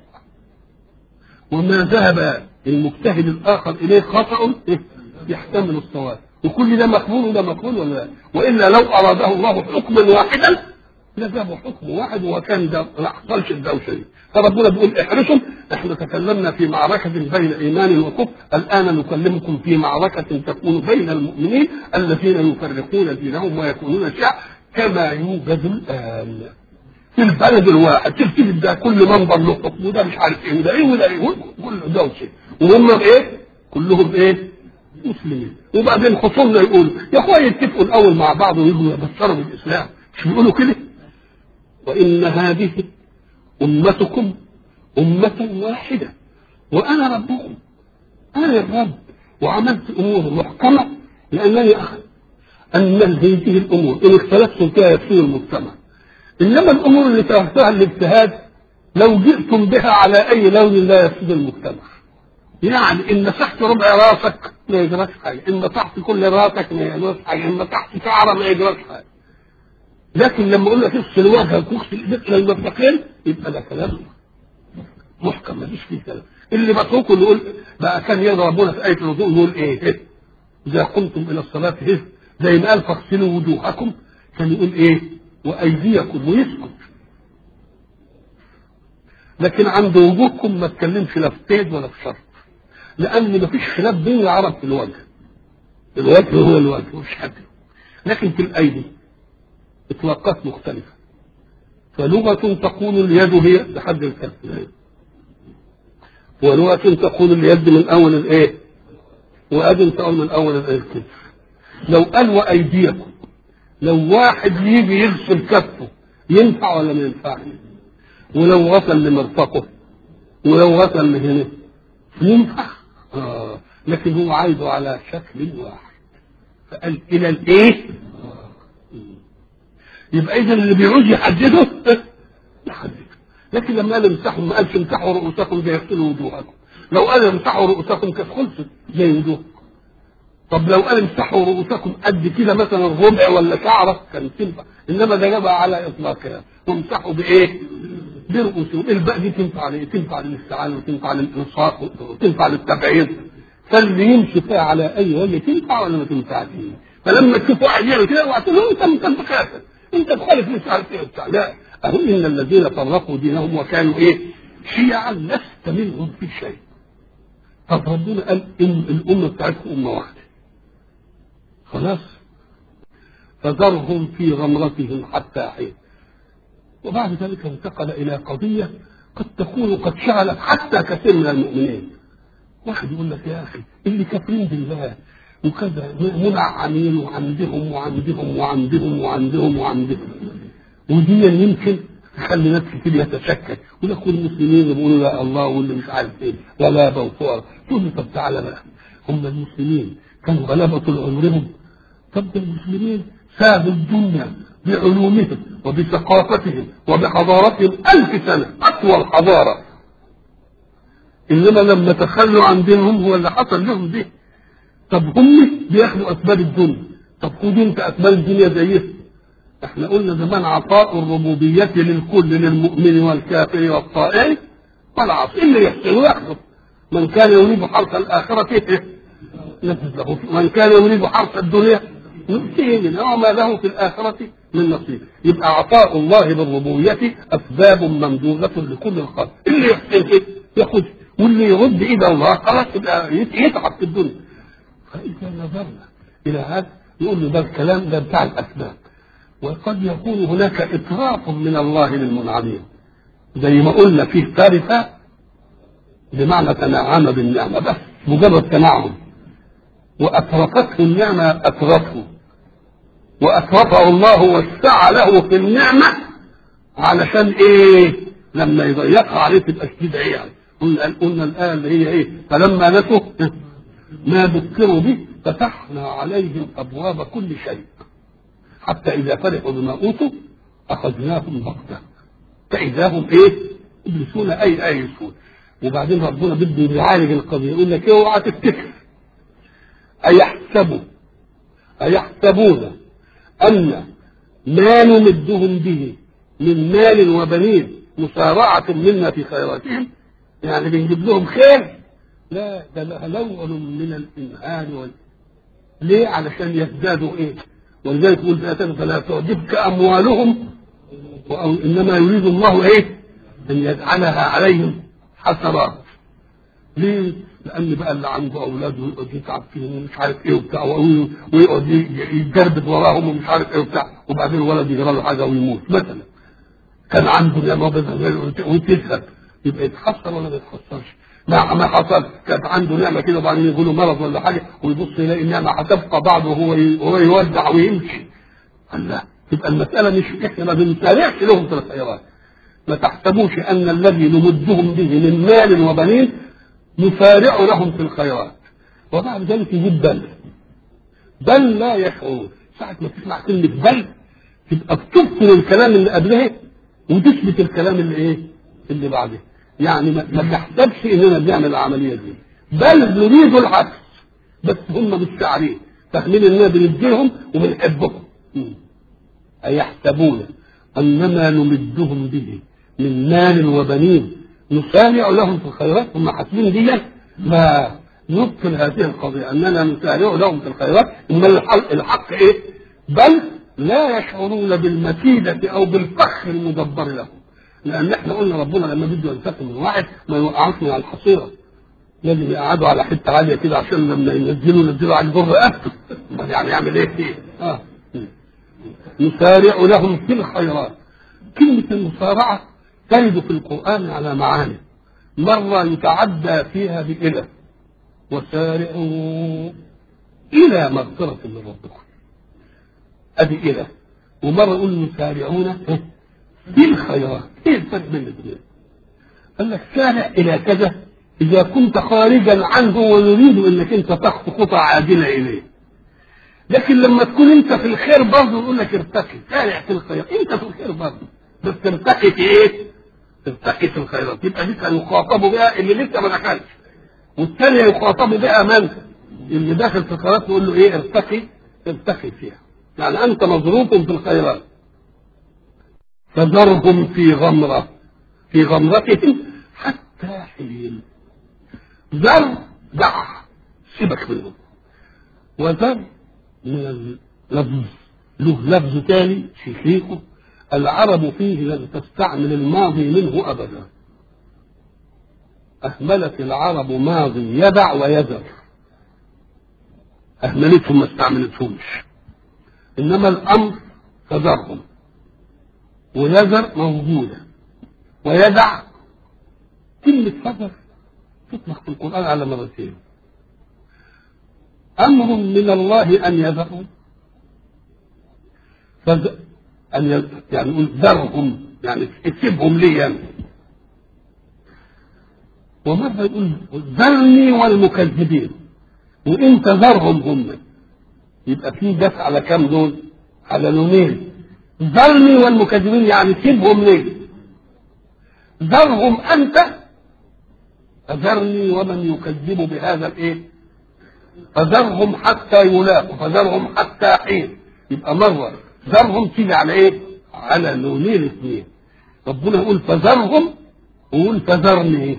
وما ذهب المجتهد الآخر إليه خطأ يحتمل الصواب. وكل ده مقبول وده مقبول ولا لا؟ وإلا لو أراده الله حكما واحدا لجابوا حكم واحد وكان ده ما حصلش الدوشه دي. فربنا بيقول احرصوا، احنا تكلمنا في معركه بين ايمان وكفر، الان نكلمكم في معركه تكون بين المؤمنين الذين يفرقون دينهم ويكونون شيعا كما يوجد الان في البلد الواحد. تلتفت ده كل منبر له حكم وده مش عارف ايه وده ايه وده ايه كل دوشه، وهم ايه؟ كلهم ايه؟ مسلمين. وبعدين خصومنا يقولوا يا اخويا يتفقوا الاول مع بعض ويجوا يبشروا بالاسلام، مش بيقولوا كده؟ وإن هذه أمتكم أمة واحدة وأنا ربكم. أنا الرب وعملت أمور محكمة لأنني أخذ أن هذه الأمور إن اختلفتم فيها يفسد المجتمع. إنما الأمور اللي تركتها الاجتهاد لو جئتم بها على أي لون لا يفسد المجتمع. يعني إن مسحت ربع راسك ما يجراش حاجة، إن مسحت كل راسك ما يجراش حاجة، إن مسحت شعرة ما يجراش حاجة. لكن لما أقول لك اغسل وجهك واغسل إيديك للمرفقين يبقى ده كلام محكم ما فيش فيه كلام. اللي بتركه اللي يقول بقى كان يضربونا في آية الوضوء يقول إيه؟ إذا قمتم إلى الصلاة زي ما قال فاغسلوا وجوهكم كان يقول إيه؟ وأيديكم ويسكت. لكن عند وجوهكم ما تكلمش لا في قيد ولا في شرط، لأن ما فيش خلاف بين العرب في الوجه. الوجه هو الوجه مش حد. لكن في الأيدي إطلاقات مختلفة. فلغة تقول اليد هي لحد الكف، ولغة تقول اليد من أول الإيه؟ وأذن تقول من أول الكف. لو قال وأيديكم لو واحد يجي يغسل كفه ينفع ولا ما ينفعش؟ ولو غسل لمرفقه ولو غسل لهنا ينفع. لكن هو عايزه على شكل واحد فقال إلى الإيه؟ يبقى إذا اللي بيعوز يحدده يحدده. لكن لما قال امسحوا ما قالش امسحوا رؤوسكم زي يغسلوا وجوهكم. لو قال امسحوا رؤوسكم كانت خلصت زي وجوهكم. طب لو قال امسحوا رؤوسكم قد كده مثلا ربع ولا شعره كان تنفع. انما ده جابها على اطلاقها وامسحوا بايه؟ برؤوسهم. الباقي دي تنفع ليه؟ تنفع للاستعانه وتنفع للانصاف وتنفع للتبعيض. فاللي يمشي فيها على اي وجه تنفع ولا ما تنفعش. فلما تشوف واحد يعمل كده وقتل له انت بخافه انت تخالف مش عارف ايه وبتاع. لا اهو ان الذين فرقوا دينهم وكانوا ايه؟ شيعا لست منهم في شيء. طب ربنا قال ان الامه بتاعتكم امه واحده خلاص فذرهم في غمرتهم حتى حين. وبعد ذلك انتقل الى قضيه قد تكون قد شغلت حتى كثير من المؤمنين. واحد يقول لك يا اخي اللي كافرين بالله وكذا منعمين وعندهم وعندهم وعندهم وعندهم وعندهم ودي يمكن تخلي ناس كتير يتشكك ويقول المسلمين يقولوا لا الله واللي مش عارف ايه غلابه وفقراء. تقول لي طب تعالى بقى هم المسلمين كانوا غلابه طول عمرهم؟ طب المسلمين سادوا الدنيا بعلومهم وبثقافتهم وبحضارتهم 1000 سنه اطول حضاره. انما لما تخلوا عن دينهم هو اللي حصل لهم ده. طب هم بياخدوا اسباب الدنيا. طب خد انت اسباب الدنيا زيها. احنا قلنا زمان عطاء الربوبيه للكل للمؤمن والكافر والطائع والعاصي اللي يحسن ياخذه. من كان يريد حرث الاخره نفذ له من كان يريد حرث الدنيا نؤتيه منها وما له في الاخره من نصيب. يبقى عطاء الله بالربوبيه اسباب ممدوده لكل الخلق. اللي يحسن ياخذ واللي يرد الى الله خلاص يبقى يتعب في الدنيا. فاذا نظرنا الى هذا يقول له ده الكلام ده بتاع الاسباب. وقد يكون هناك إطراف من الله للمنعمين زي ما قلنا فيه ثالثة بمعنى تنعم بالنعمة بس مجرد تنعم وأترفته النعمة أترفه وأترفه الله وسع له في النعمة علشان إيه؟ لما يضيقها عليه تبقى شديد عيال. قلنا الآن اللي هي إيه؟ فلما نسوا ما ذكروا به فتحنا عليهم أبواب كل شيء حتى إذا فرحوا بما أوتوا أخذناهم بغتة فإذا هم إيه؟ يبلسون أي يسون. وبعدين ربنا بده يعالج القضية يقول لك اوعى تفتكر أيحسبون أن ما نمدهم به من مال وبنين مسارعة منا في خيراتهم يعني بنجيب لهم خير. لا ده لون من الإنعام ليه؟ علشان يزدادوا إيه؟ ولذلك يقول فلا تعجبك أموالهم إنما يريد الله إيه؟ أن يجعلها عليهم حسرات. ليه؟ لأن بقى اللي عنده أولاد ويقعد يتعب فيهم ومش عارف إيه وبتاع ويقعد يجربد وراهم ومش عارف إيه وبتاع وبعدين الولد يجرى له حاجة ويموت مثلا. كان عنده نعمة وتذهب يبقى يتحسر ولا ما يتحسرش؟ ما حصل كانت عنده نعمة كده وبعدين يقول له مرض ولا حاجة ويبص يلاقي النعمة هتبقى بعض وهو يودع ويمشي. الله يبقى المسألة مش احنا ما بنسارعش لهم في الخيرات ما تحسبوش أن الذي نمدهم به من مال وبنين نسارع لهم في الخيرات. وبعد ذلك يجيب بل لا يشعرون. ساعة ما تسمع كلمة بل تبقى بتبطل الكلام اللي قبلها وتثبت الكلام اللي بعده. يعني ما تحسبش اننا بنعمل العملية دي، بل نريد العكس، بس هم مش شاعرين فاهمين اننا بنديهم وبنحبهم. أيحسبون أنما نمدهم به من مال وبنين نسارع لهم في الخيرات؟ هم حاسبين دي؟ لا، نبطل هذه القضية أننا نسارع لهم في الخيرات. إما الحق إيه؟ بل لا يشعرون بالمكيدة أو بالفخ المدبر لهم. لأن احنا قلنا ربنا لما بده ينتقم من واحد ما يوقعوش من على الحصيرة، لازم يقعدوا على حتة عالية كده عشان لما ينزلوا على جر رقبته. يعني يعمل ايه فيه؟ نسارع لهم في الخيرات. كلمة المسارعة ترد في القرآن على معاني. مرة يتعدى فيها بإلى، وسارعوا إلى مغفرة من ربكم، أدي إلى. ومرة يقول يسارعون في الخيرات. ايه الفرق بين الاثنين؟ قال لك سارع إلى كذا إذا كنت خارجا عنه ويريد أنك أنت تخطو خطى عاجلة إليه، لكن لما تكون أنت في الخير برضه يقول لك ارتقي، سارع في الخير. أنت في الخير برضه بس ترتقي في إيه؟ ترتقي في الخيرات. يبقى لسه يخاطبوا بها اللي لسه ما دخلش، والثانية يخاطبوا بها من؟ اللي داخل في الخيرات يقول له إيه؟ ارتقي فيها. يعني أنت مظروف في الخيرات. فذرهم في غمرتهم حتى حين. ذر دع، سيبك منهم. وذر من اللفظ له لفظ تاني شيخيكم، العرب فيه لن تستعمل الماضي منه أبدا. أهملت العرب ماضي يدع ويذر، أهملتهم ما استعملتهمش. إنما الأمر فذرهم، ويذر موجودة، ويدع. كلمة فذر تطلق في القرآن على مرتين: أمر من الله أن يذرهم، يعني يقول ذرهم يعني اكتبهم لي أنا. ومرة يقول ذرني والمكذبين، وانت ذرهم هم. يبقى في دفع على كم دول؟ على لونين. ذرني والمكذبين يعني سيبهم لي، ذرهم انت، فذرني ومن يكذب بهذا الايه، فذرهم حتى يلاقوا، فذرهم حتى حين. يبقى مرة ذرهم تيجي على ايه؟ على لونين اثنين. ربنا يقول فذرهم ويقول فذرني.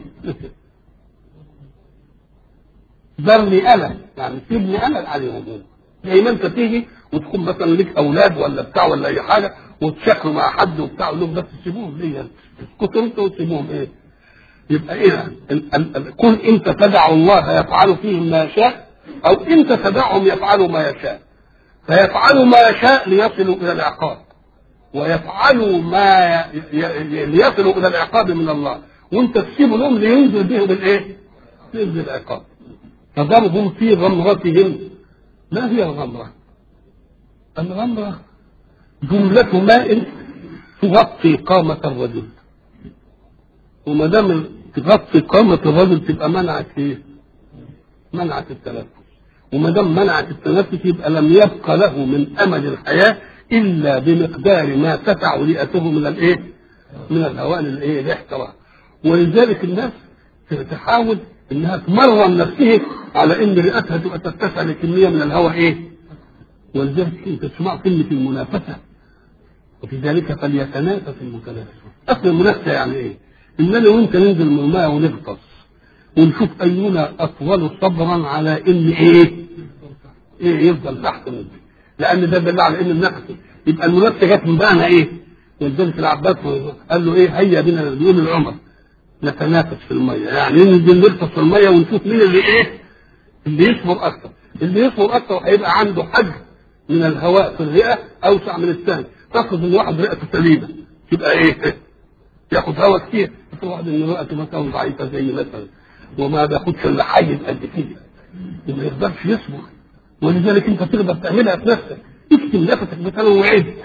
ذرني انا يعني سيبني انا عليهم. زي ما انت تيجي وتكون مثلا لك اولاد ولا بتاع ولا اي حاجه وتشكلوا مع حد وبتاع لهم بس سيبوهم ليه، اسكتوا انتوا وسيبوهم ايه. يبقى ايه؟ كن انت تدع الله يفعل فيهم ما يشاء، او انت تدعهم يفعلوا ما يشاء. فيفعلوا ما يشاء ليصلوا الى العقاب، ويفعلوا ما ليصلوا الى العقاب من الله، وانت تسيبوا لهم لينزل بهم الايه؟ ينزل العقاب. فذرهم في غمرتهم. ما هي الغمرة؟ الغمرة جملة ماء تغطي قامة الرجل، وما دام تغطي قامة الرجل تبقى منعت ايه؟ منعت التنفس. وما دام منعت التنفس يبقى لم يبقى له من امل الحياة الا بمقدار ما تسع رئته من الايه؟ من الهواء الايه؟ الاحتراق. ولذلك الناس تحاول انها تمرن نفسها على ان رئتها تبقى تتسع لكميه من الهواء ايه؟ ولذلك انت تسمع كلمه المنافسه، وفي ذلك فليتنافس المتنافسون. اصل المنافسه يعني ايه؟ اننا وانت ننزل من الماء ونغطس ونشوف اينا اطول صبرا على ان ايه يفضل تحت منه، لان ده دل على ان النفس. يبقى المنافسه جت من بقى ايه؟ ولذلك العباس قال له ايه؟ هيا بنا اليوم العمر نتنافس في الميه، يعني ننزل نغطس في الميه ونشوف مين اللي ايه؟ اللي يصبر اكثر. اللي يصبر اكثر هيبقى عنده حجم من الهواء في الرئه اوسع من الثاني. تاخذ ان واحد رئته سليمه تبقى ايه؟ ياخذ هواء كتير. واحد ان رئته مثلا ضعيفه زي مثلا وما بياخدش الا حيز قد كده وما يقدرش يصبر. ولذلك انت تقدر تعملها في نفسك، اكتم نفسك مثلا وعد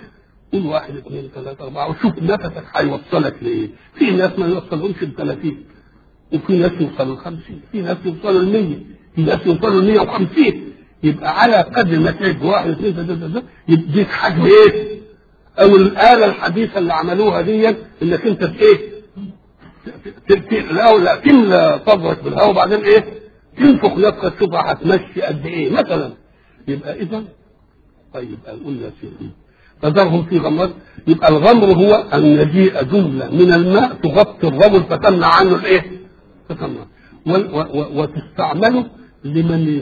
قول 1 2 3 4 وشوف نفسك هيوصلك لايه. في ناس ما يوصلهمش ل 30، وفي ناس يوصلوا ل 50، في ناس يوصلوا ل 100، في ناس يوصلوا ل 150. يبقى على قدر ما تعد 1 2 3 يديك حجم ايه؟ او الاله الحديثه اللي عملوها دي انك انت ايه؟ لا تملى صدرك بالهواء وبعدين ايه؟ تنفخ نفسك تشوفها هتمشي قد ايه مثلا. يبقى اذا طيب قلنا يا سيدي فذرهم في غمرات. يبقى الغمر هو ان يجيء جمله من الماء تغطي الرجل فتمنع عنه الايه؟ فتمنع وتستعمله لمن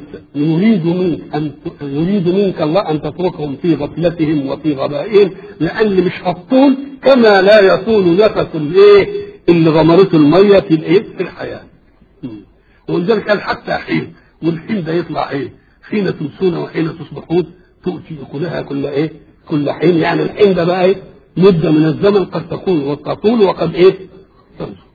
يريد منك الله ان تتركهم في غفلتهم وفي غبائهم، لان مش هتطول كما لا يطول نفس الايه؟ اللي غمرته الميه في الايه؟ في الحياه. ولذلك قال حتى حين، والحين ده يطلع ايه؟ حين تمسون وحين تصبحون تؤتي كلها كل ايه؟ كل حين. يعني الحين ده بقى ايه؟ مده من الزمن قد تكون وتطول وقد ايه؟ تمسك.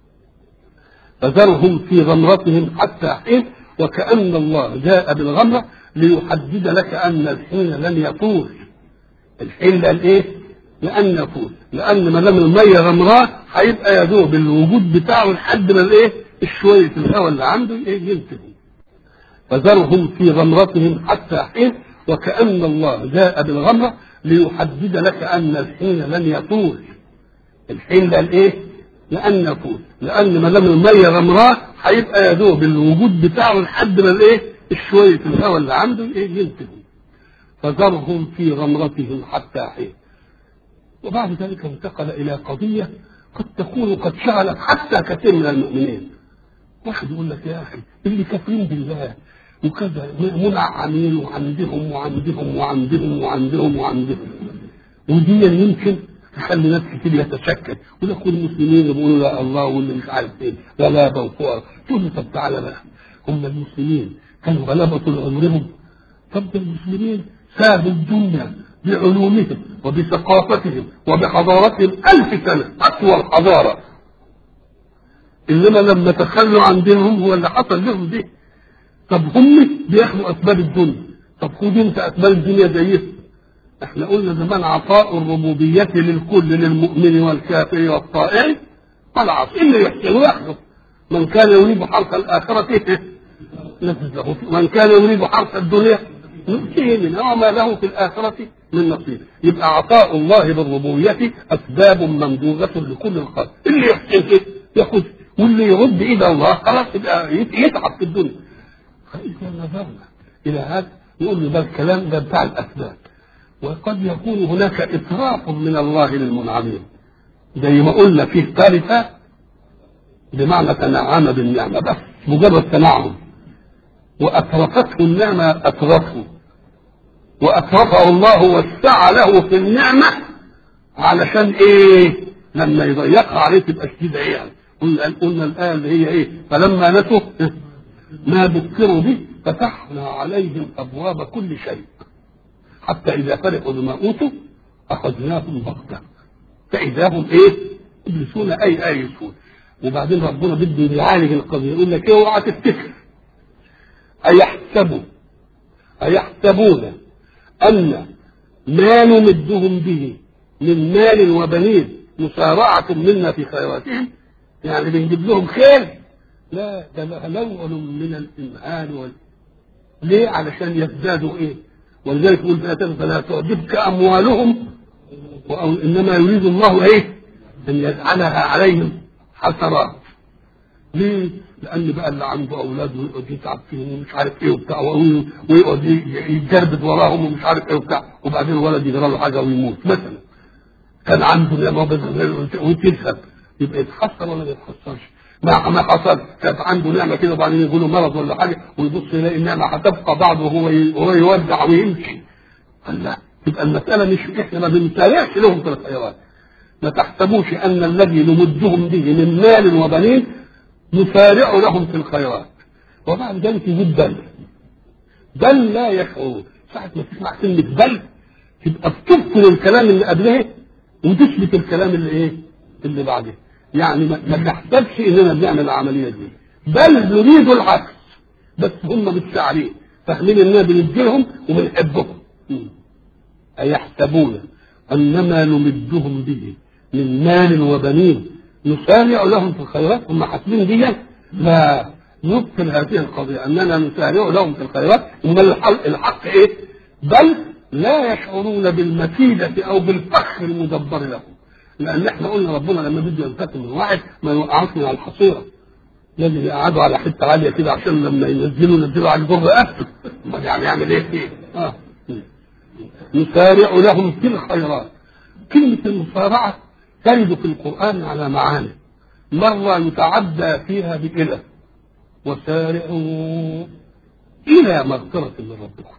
فذرهم في غمرتهم حتى حين، وكأن الله جاء بالغمرة ليحدد لك أن الحين لن يطول. الحين لن ايه؟ لأن يطول، لأن ما دام المية غمراه هيبقى يدوب الوجود بتاعه لحد ما الايه؟ الشوية الهواء اللي عنده ايه؟ ينتهي. فذرهم في غمرتهم حتى حين، وكأن الله جاء بالغمرة ليحدد لك أن الحين لن يطول. الحين لن ايه؟ لأن يطول، لأن ما دام المية غمراه هيبقى يدوب الوجود بتاعه لحد ما الايه؟ الشوية الهواء اللي عنده ايه؟ ينتهي. فذرهم في غمرتهم حتى حين. وبعد ذلك انتقل إلى قضية قد تكون قد شغلت حتى كثير من المؤمنين. واحد يقول لك يا أخي اللي كافرين بالله وكذا منعمين وعندهم وعندهم وعندهم وعندهم وعندهم، ودي يمكن تخلي ناس كتير يتشكك ويقول لك المسلمين يقولوا لا الله واللي مش عارف ايه غلابه وفقراء. تقول له طب تعالى بقى، هم المسلمين كانوا غلابه طول عمرهم؟ طب المسلمين سابوا الدنيا بعلومهم وبثقافتهم وبحضارتهم 1000 سنة أطول حضارة، إنما لما تخلوا عن دينهم هو اللي حصل لهم دي. طب هم بياخدوا أسباب الدنيا، طب خد أنت أسباب الدنيا زيهم. احنا قلنا زمان عطاء الربوبية للكل، للمؤمن والكافر والطائع خلاص اللي يحسن ويحفظ. من كان يريد حرث الآخرة نفذ له، من كان يريد حرث الدنيا نؤتيه منها وما له في الآخرة من نصيب. يبقى عطاء الله بالربوبية أسباب ممدوغة لكل الخلق، اللي يحسن ياخذ، واللي يرد إلى الله خلاص يبقى يتعب في الدنيا. فإذا نظرنا إلى هذا نقول له ده الكلام ده بتاع الأسباب، وقد يكون هناك إطراف من الله للمنعمين زي ما قلنا فيه ثالثة بمعنى تنعم بالنعمة، بس مجرد تنعم وأطرفته النعمة أطرفه، وأطرفه الله وسع له في النعمة علشان إيه؟ لما يضيقها عليه تبقى شديدة يعني. قلنا الآية اللي هي إيه؟ فلما نسوا ما ذكروا به فتحنا عليهم أبواب كل شيء حتى إذا فرحوا بما أوتوا أخذناهم بغتة فإذا هم إيه؟ يبلسون أي آيسون. وبعدين ربنا بده يعالج القضية يقول لك إيه؟ اوعى تفتكر أيحسبون أن ما نمدهم به من مال وبنين مسارعة منا في خيراتهم، يعني بنجيب لهم خير؟ لا، ده لون من الإمهان ليه؟ علشان يزدادوا إيه؟ ولذلك يقول فلا تعجبك أموالهم إنما يريد الله إيه؟ أن يجعلها عليهم حسرات. ليه؟ لأن بقى اللي عنده أولاد ويقعد يتعب فيهم ومش عارف إيه وبتاع، ويقعد يجربد وراهم ومش عارف إيه وبتاع، وبعدين الولد يجرى له حاجة ويموت مثلا. كان عنده نعمة وتنسب، يبقى يتحسر ولا ما يتحسرش؟ ما حصل كانت عنده نعمة كده وبعدين يقول له مرض ولا حاجة ويبص يلاقي النعمة هتبقى بعض وهو يودع ويمشي. قال لا، يبقى المسألة مش إحنا ما بنسارعش لهم في الخيرات. ما تحسبوش أن الذي نمدهم به من مال وبنين نسارع لهم في الخيرات. وبعد ذلك يجيب بل لا يشعرون. ساعة ما تسمع كلمة بل تبقى بتبطل الكلام اللي قبله وتثبت الكلام اللي ايه؟ اللي بعده. يعني ما تحسبش اننا بنعمل العملية دي، بل نريد العكس، بس هم متشعرين فاهمين اننا بنديهم وبنحبهم. أيحسبون أنما نمدهم به من مال وبنين نسارع لهم في الخيرات. هم حاسبين دي؟ لا، نبطل هذه القضية أننا نسارع لهم في الخيرات. أما الحق إيه؟ بل لا يشعرون بالمكيدة أو بالفخر المدبر لهم، لأن احنا قلنا ربنا لما بده ينتقم من واحد ما يوقعوش من على الحصيرة، لازم يقعدوا على حتة عالية كده عشان لما ينزلوا على الجر أكل. يعني يعمل إيه فيه؟ نسارع لهم في الخيرات. كلمة المسارعة ترد في القرآن على معاني، مرة يتعدى فيها بإلى، وسارعوا إلى مغفرة من ربكم،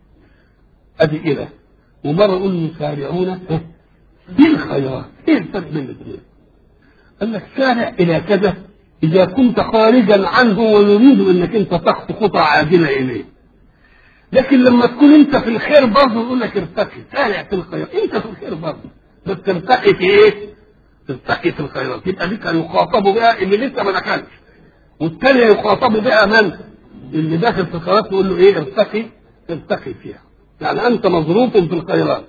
أدي إلى، ومرة يقول يسارعون بالخيرات. إيه الفرق بين الاثنين؟ قال لك سارع إلى كذا إذا كنت خارجا عنه ويريد أنك أنت تخطو خطى عاجلة إليه، لكن لما تكون أنت في الخير برضه يقول لك ارتقي، سارع في الخير، أنت في الخير برضه بس ترتقي في إيه؟ ترتقي في الخيرات. يبقى دي كانوا يخاطبوا بها اللي لسه ما دخلش، والثانية يخاطبوا بها من؟ اللي داخل في الخيرات، يقول له إيه؟ ارتقي فيها، يعني أنت مظروف في الخيرات.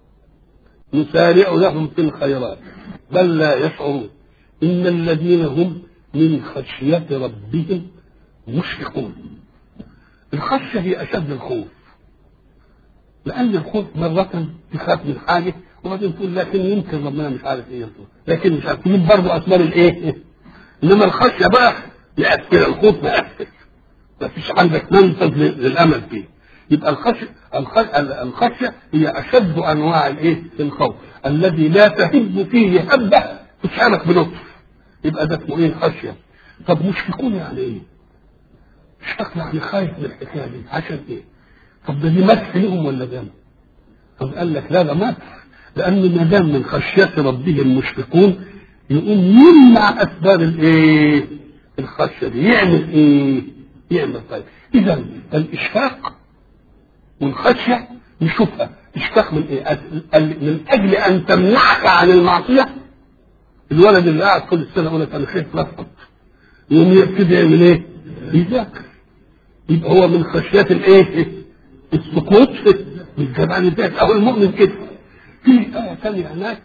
نسارع لهم في الخيرات بل لا يشعرون إن الذين هم من خشية ربهم مشفقون. الخشية هي أشد الخوف، لأن الخوف مرة تخاف من حاجة وبعدين تقول لكن يمكن ربنا مش عارف إيه، لكن مش عارف تجيب برضه أسباب الإيه. إنما الخشية بقى يأثر، الخوف ما يأثر، ما فيش عندك منفذ للأمل فيه. يبقى الخشية هي أشد أنواع الإيه؟ الخوف الذي لا تهب فيه هبة تشعرك بلطف، يبقى ده اسمه إيه؟ خشية. طب مشفقون يعني إيه؟ مشفق يعني خايف من الحكاية دي عشان إيه؟ طب ده دي مدح لهم ولا دم؟ طب قال لك لا، ده مدح، لأن ما دام من خشية ربهم مشفقون يقوم يمنع أسباب الإيه؟ الخشية دي. يعمل إيه؟ يعمل طيب. إذا الإشفاق والخشية نشوفها، اشفاق من ايه؟ من اجل ان تمنعك عن المعصية. الولد اللي قاعد كل السنة يقول لك انا خايف لفظ، يقوم يبتدي يعمل ايه؟ يذاكر. يبقى هو من خشية الايه؟ السقوط من جبان الذات. او المؤمن كده. في آية ثانية هناك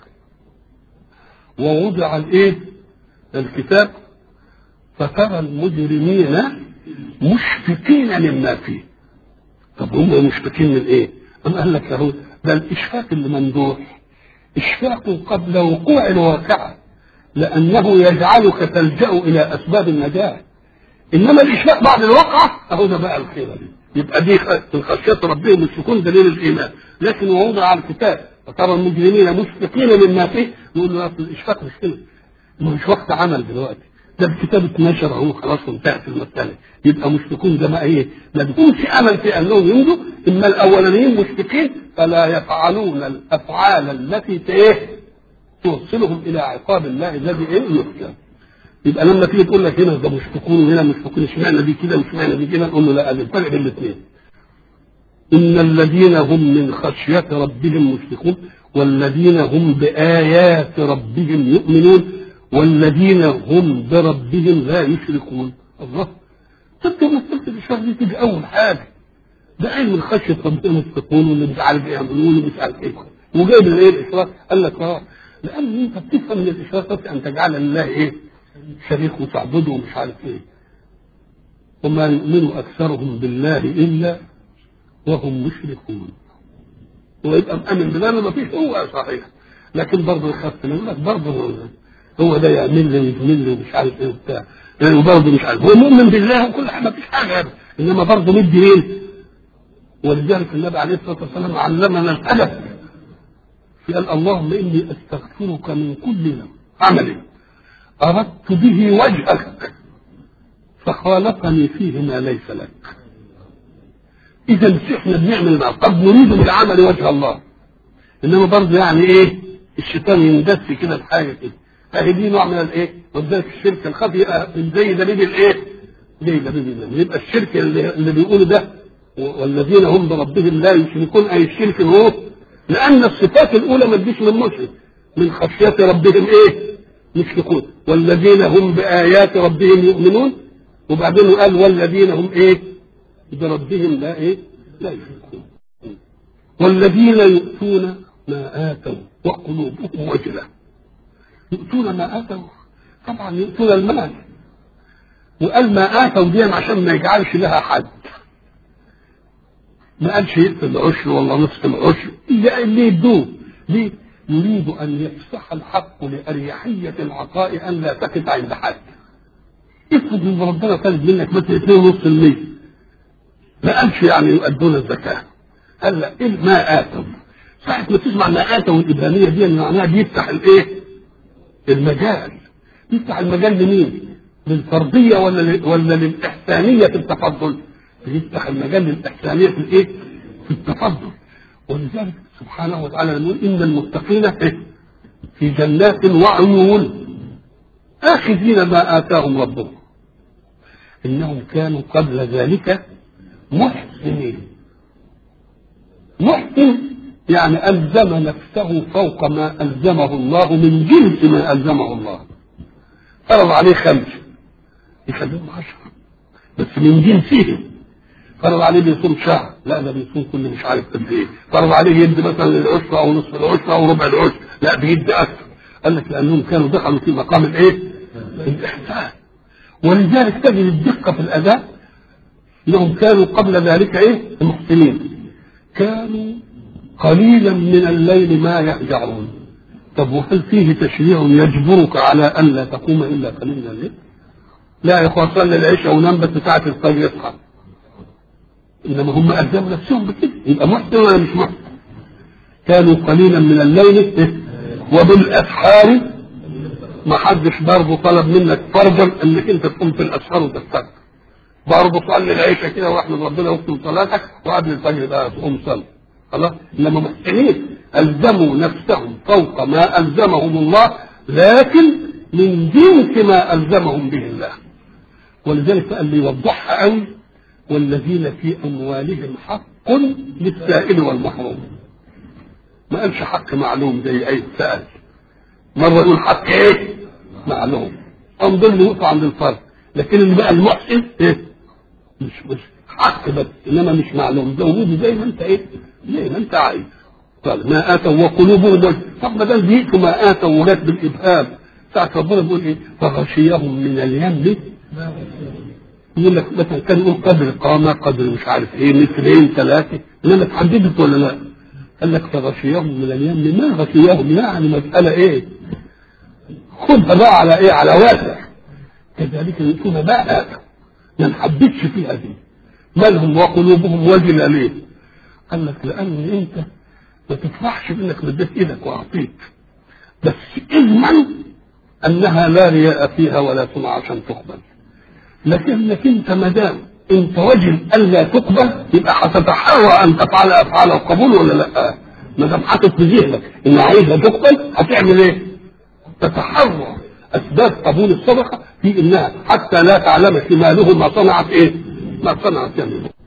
ووضع الايه؟ الكتاب فترى المجرمين مشفقين مما فيه. طب هم مشفقين من ايه؟ أم قال لك اهو ده الاشفاق اللي ممدوح اشفاق قبل وقوع الواقعة، لانه يجعلك تلجأ الى اسباب النجاة. انما الاشفاق بعد الواقعة اهو ده بقى الخير دي. يبقى دي من خشية ربهم مشفقون دليل الايمان. لكن ووضع على الكتاب فترى المجرمين مشفقين مما فيه، يقول له الاشفاق مش كده، مش وقت عمل دلوقتي، ده الكتاب اتنشر اهو خلاص وانتهت المسألة. يبقى مشفقون ده ما ايه؟ ما بيكونش امل في انهم يمضوا. اما الاولانيين مشفقين فلا يفعلون الافعال التي توصلهم الى عقاب الله الذي يخشى. يبقى لما تيجي تقول لك هنا ده مشفقون وهنا مشفقون، اشمعنى دي كده واشمعنى دي كده؟ نقول له لا، الفرق بين الاثنين. ان الذين هم من خشية ربهم مشفقون والذين هم بآيات ربهم يؤمنون والذين هم بربهم لا يشركون. الله، تبقى مسألة الشر دي تيجي أول حاجة، ده علم خشية ربهم مشفقون واللي مش عارف ايه يعملون ومش عارف ايه، وجايب الايه؟ الإشراك. قال لك لأن أنت بتفهم من الإشراك أن تجعل الله ايه؟ شريك وتعبده ومش عارف ايه. وما يؤمن أكثرهم بالله إلا وهم مشركون. ويبقى مأمن بالله ما فيش هو صحيح، لكن برضه يخاف يقول لك برضه هو ده يعمل لي ويعمل لي ومش عارف ايه وبتاع، يعني وبرضه مش عارف هو مؤمن بالله وكل حاجه ما فيش حاجه، انما برضه مدي مين؟ ولذلك النبي عليه الصلاه والسلام علمنا الادب. قال اللهم اني استغفرك من كل عمل اردت به وجهك فخالفني فيه ما ليس لك. اذا احنا بنعمل ما قد نريد بالعمل وجه الله، انما برضه يعني ايه؟ الشيطان يندس كده بحاجه كده، فهي دي نوع من الايه؟ وذلك الشرك الخفي يبقى زي دليل الايه؟ زي دليل الله. يبقى الشرك اللي بيقوله ده والذين هم بربهم لا يشركون، اي الشرك هو لان الصفات الاولى ما تجيش من مشرك، من خشيه ربهم ايه؟ يشركون والذين هم بايات ربهم يؤمنون، وبعدين قال والذين هم ايه؟ بربهم لا ايه؟ لا يشركون. والذين يؤتون ما آتوا وقلوبهم وجلة. يؤتون ما آتوا، طبعا يؤتون المال، وقال ما آتوا دي عشان ما يجعلش لها حد، ما قالش يقتل العشر ولا نصف العشر، اللي يدوه ليه؟ يريد أن يفسح الحق لأريحية العطاء أن لا تقف عند حد. افرض ان ربنا طالب منك مثلا 2.5%، ما قالش يعني يؤدون الزكاة، قال لا إيه ما آتوا. ساعة ما تسمع ما آتوا الإبرانية دي معناها بيفتح الإيه؟ المجال. يفتح المجال لمين؟ للفردية ولا للإحسانية في التفضل؟ يفتح المجال للإحسانية في الإيه؟ في التفضل. ولذلك سبحانه وتعالى يقول إن المتقين في جنات وعيون آخذين ما آتاهم ربهم إنهم كانوا قبل ذلك محسنين. محسن يعني ألزم نفسه فوق ما ألزمه الله من جنس ما ألزمه الله. فرض عليه 5 يخليهم 10 بس من جنسه. فرض عليه بيصوم شهر، لا ده بيصوم كل مش عارف قد ايه. فرض عليه يدي مثلا العشرة او نصف العشرة او ربع العشر، لا بيدي اكثر. قال لك لانهم كانوا دخلوا في مقام الايه؟ الاحسان. ولذلك تجد الدقة في الاداء انهم كانوا قبل ذلك ايه؟ محسنين. كانوا قليلا من الليل ما يهجعون. طب وهل فيه تشريع يجبرك على ان لا تقوم الا قليلا من الليل؟ لا يا اخوان صلي العشاء ونام بس ساعة الفجر يصحى. انما هم ألزموا نفسهم بكده. يبقى محسن ولا مش محسن؟ كانوا قليلا من الليل وبالاسحار. ما حدش برضه طلب منك فرضا انك انت تقوم في الاسحار وتستغفر. برضه صلي العشاء كده واحمد ربنا واختم صلاتك وقبل الفجر بقى تقوم صلي. خلاص؟ انما محسنين الزموا نفسهم فوق ما الزمهم الله، لكن من جنس ما الزمهم به الله. ولذلك قال لي يوضحها قوي: والذين في أموالهم حق للسائل والمحروم. ما قالش حق معلوم زي أي سائل. مرة يقول حق إيه؟ معلوم. أنظر له يقطع عند الفرق. لكن اللي بقى المحسن إيه؟ مش حق بس، إنما مش معلوم. زوجه زي ما أنت إيه؟ زي ما أنت عايز. قال ما آتوا وقلوبهم وجل. طب ما ده بيئتوا ما آتوا وجات بالإبهام. ساعة ربنا بيقول إيه؟ فغشيهم من اليم. يقول لك مثلا كان يقول قدر قامة، قدر مش عارف ايه، مترين 3، انما اتحددت ولا لا؟ قال لك فغشيهم من اليم. ما غشيهم يعني مسألة ايه؟ خدها بقى على ايه؟ على واسع. كذلك يكون بقى ما نحددش فيها دي. مالهم وقلوبهم وجلة ليه؟ قال لك لأن انت ما تفرحش بانك مديت ايدك واعطيت، بس اضمن انها لا رياء فيها ولا سمعة عشان تقبل. لكنك انت ما دام انت وجل الا تقبل يبقى هتتحرى ان تفعل افعال القبول ولا لا؟ ما دام حاطط في ذهنك ان عايزها تقبل هتعمل ايه؟ تتحرى اسباب قبول الصدقه في انها حتى لا تعلم شماله ما صنعت ايه؟ ما صنعت يمينه.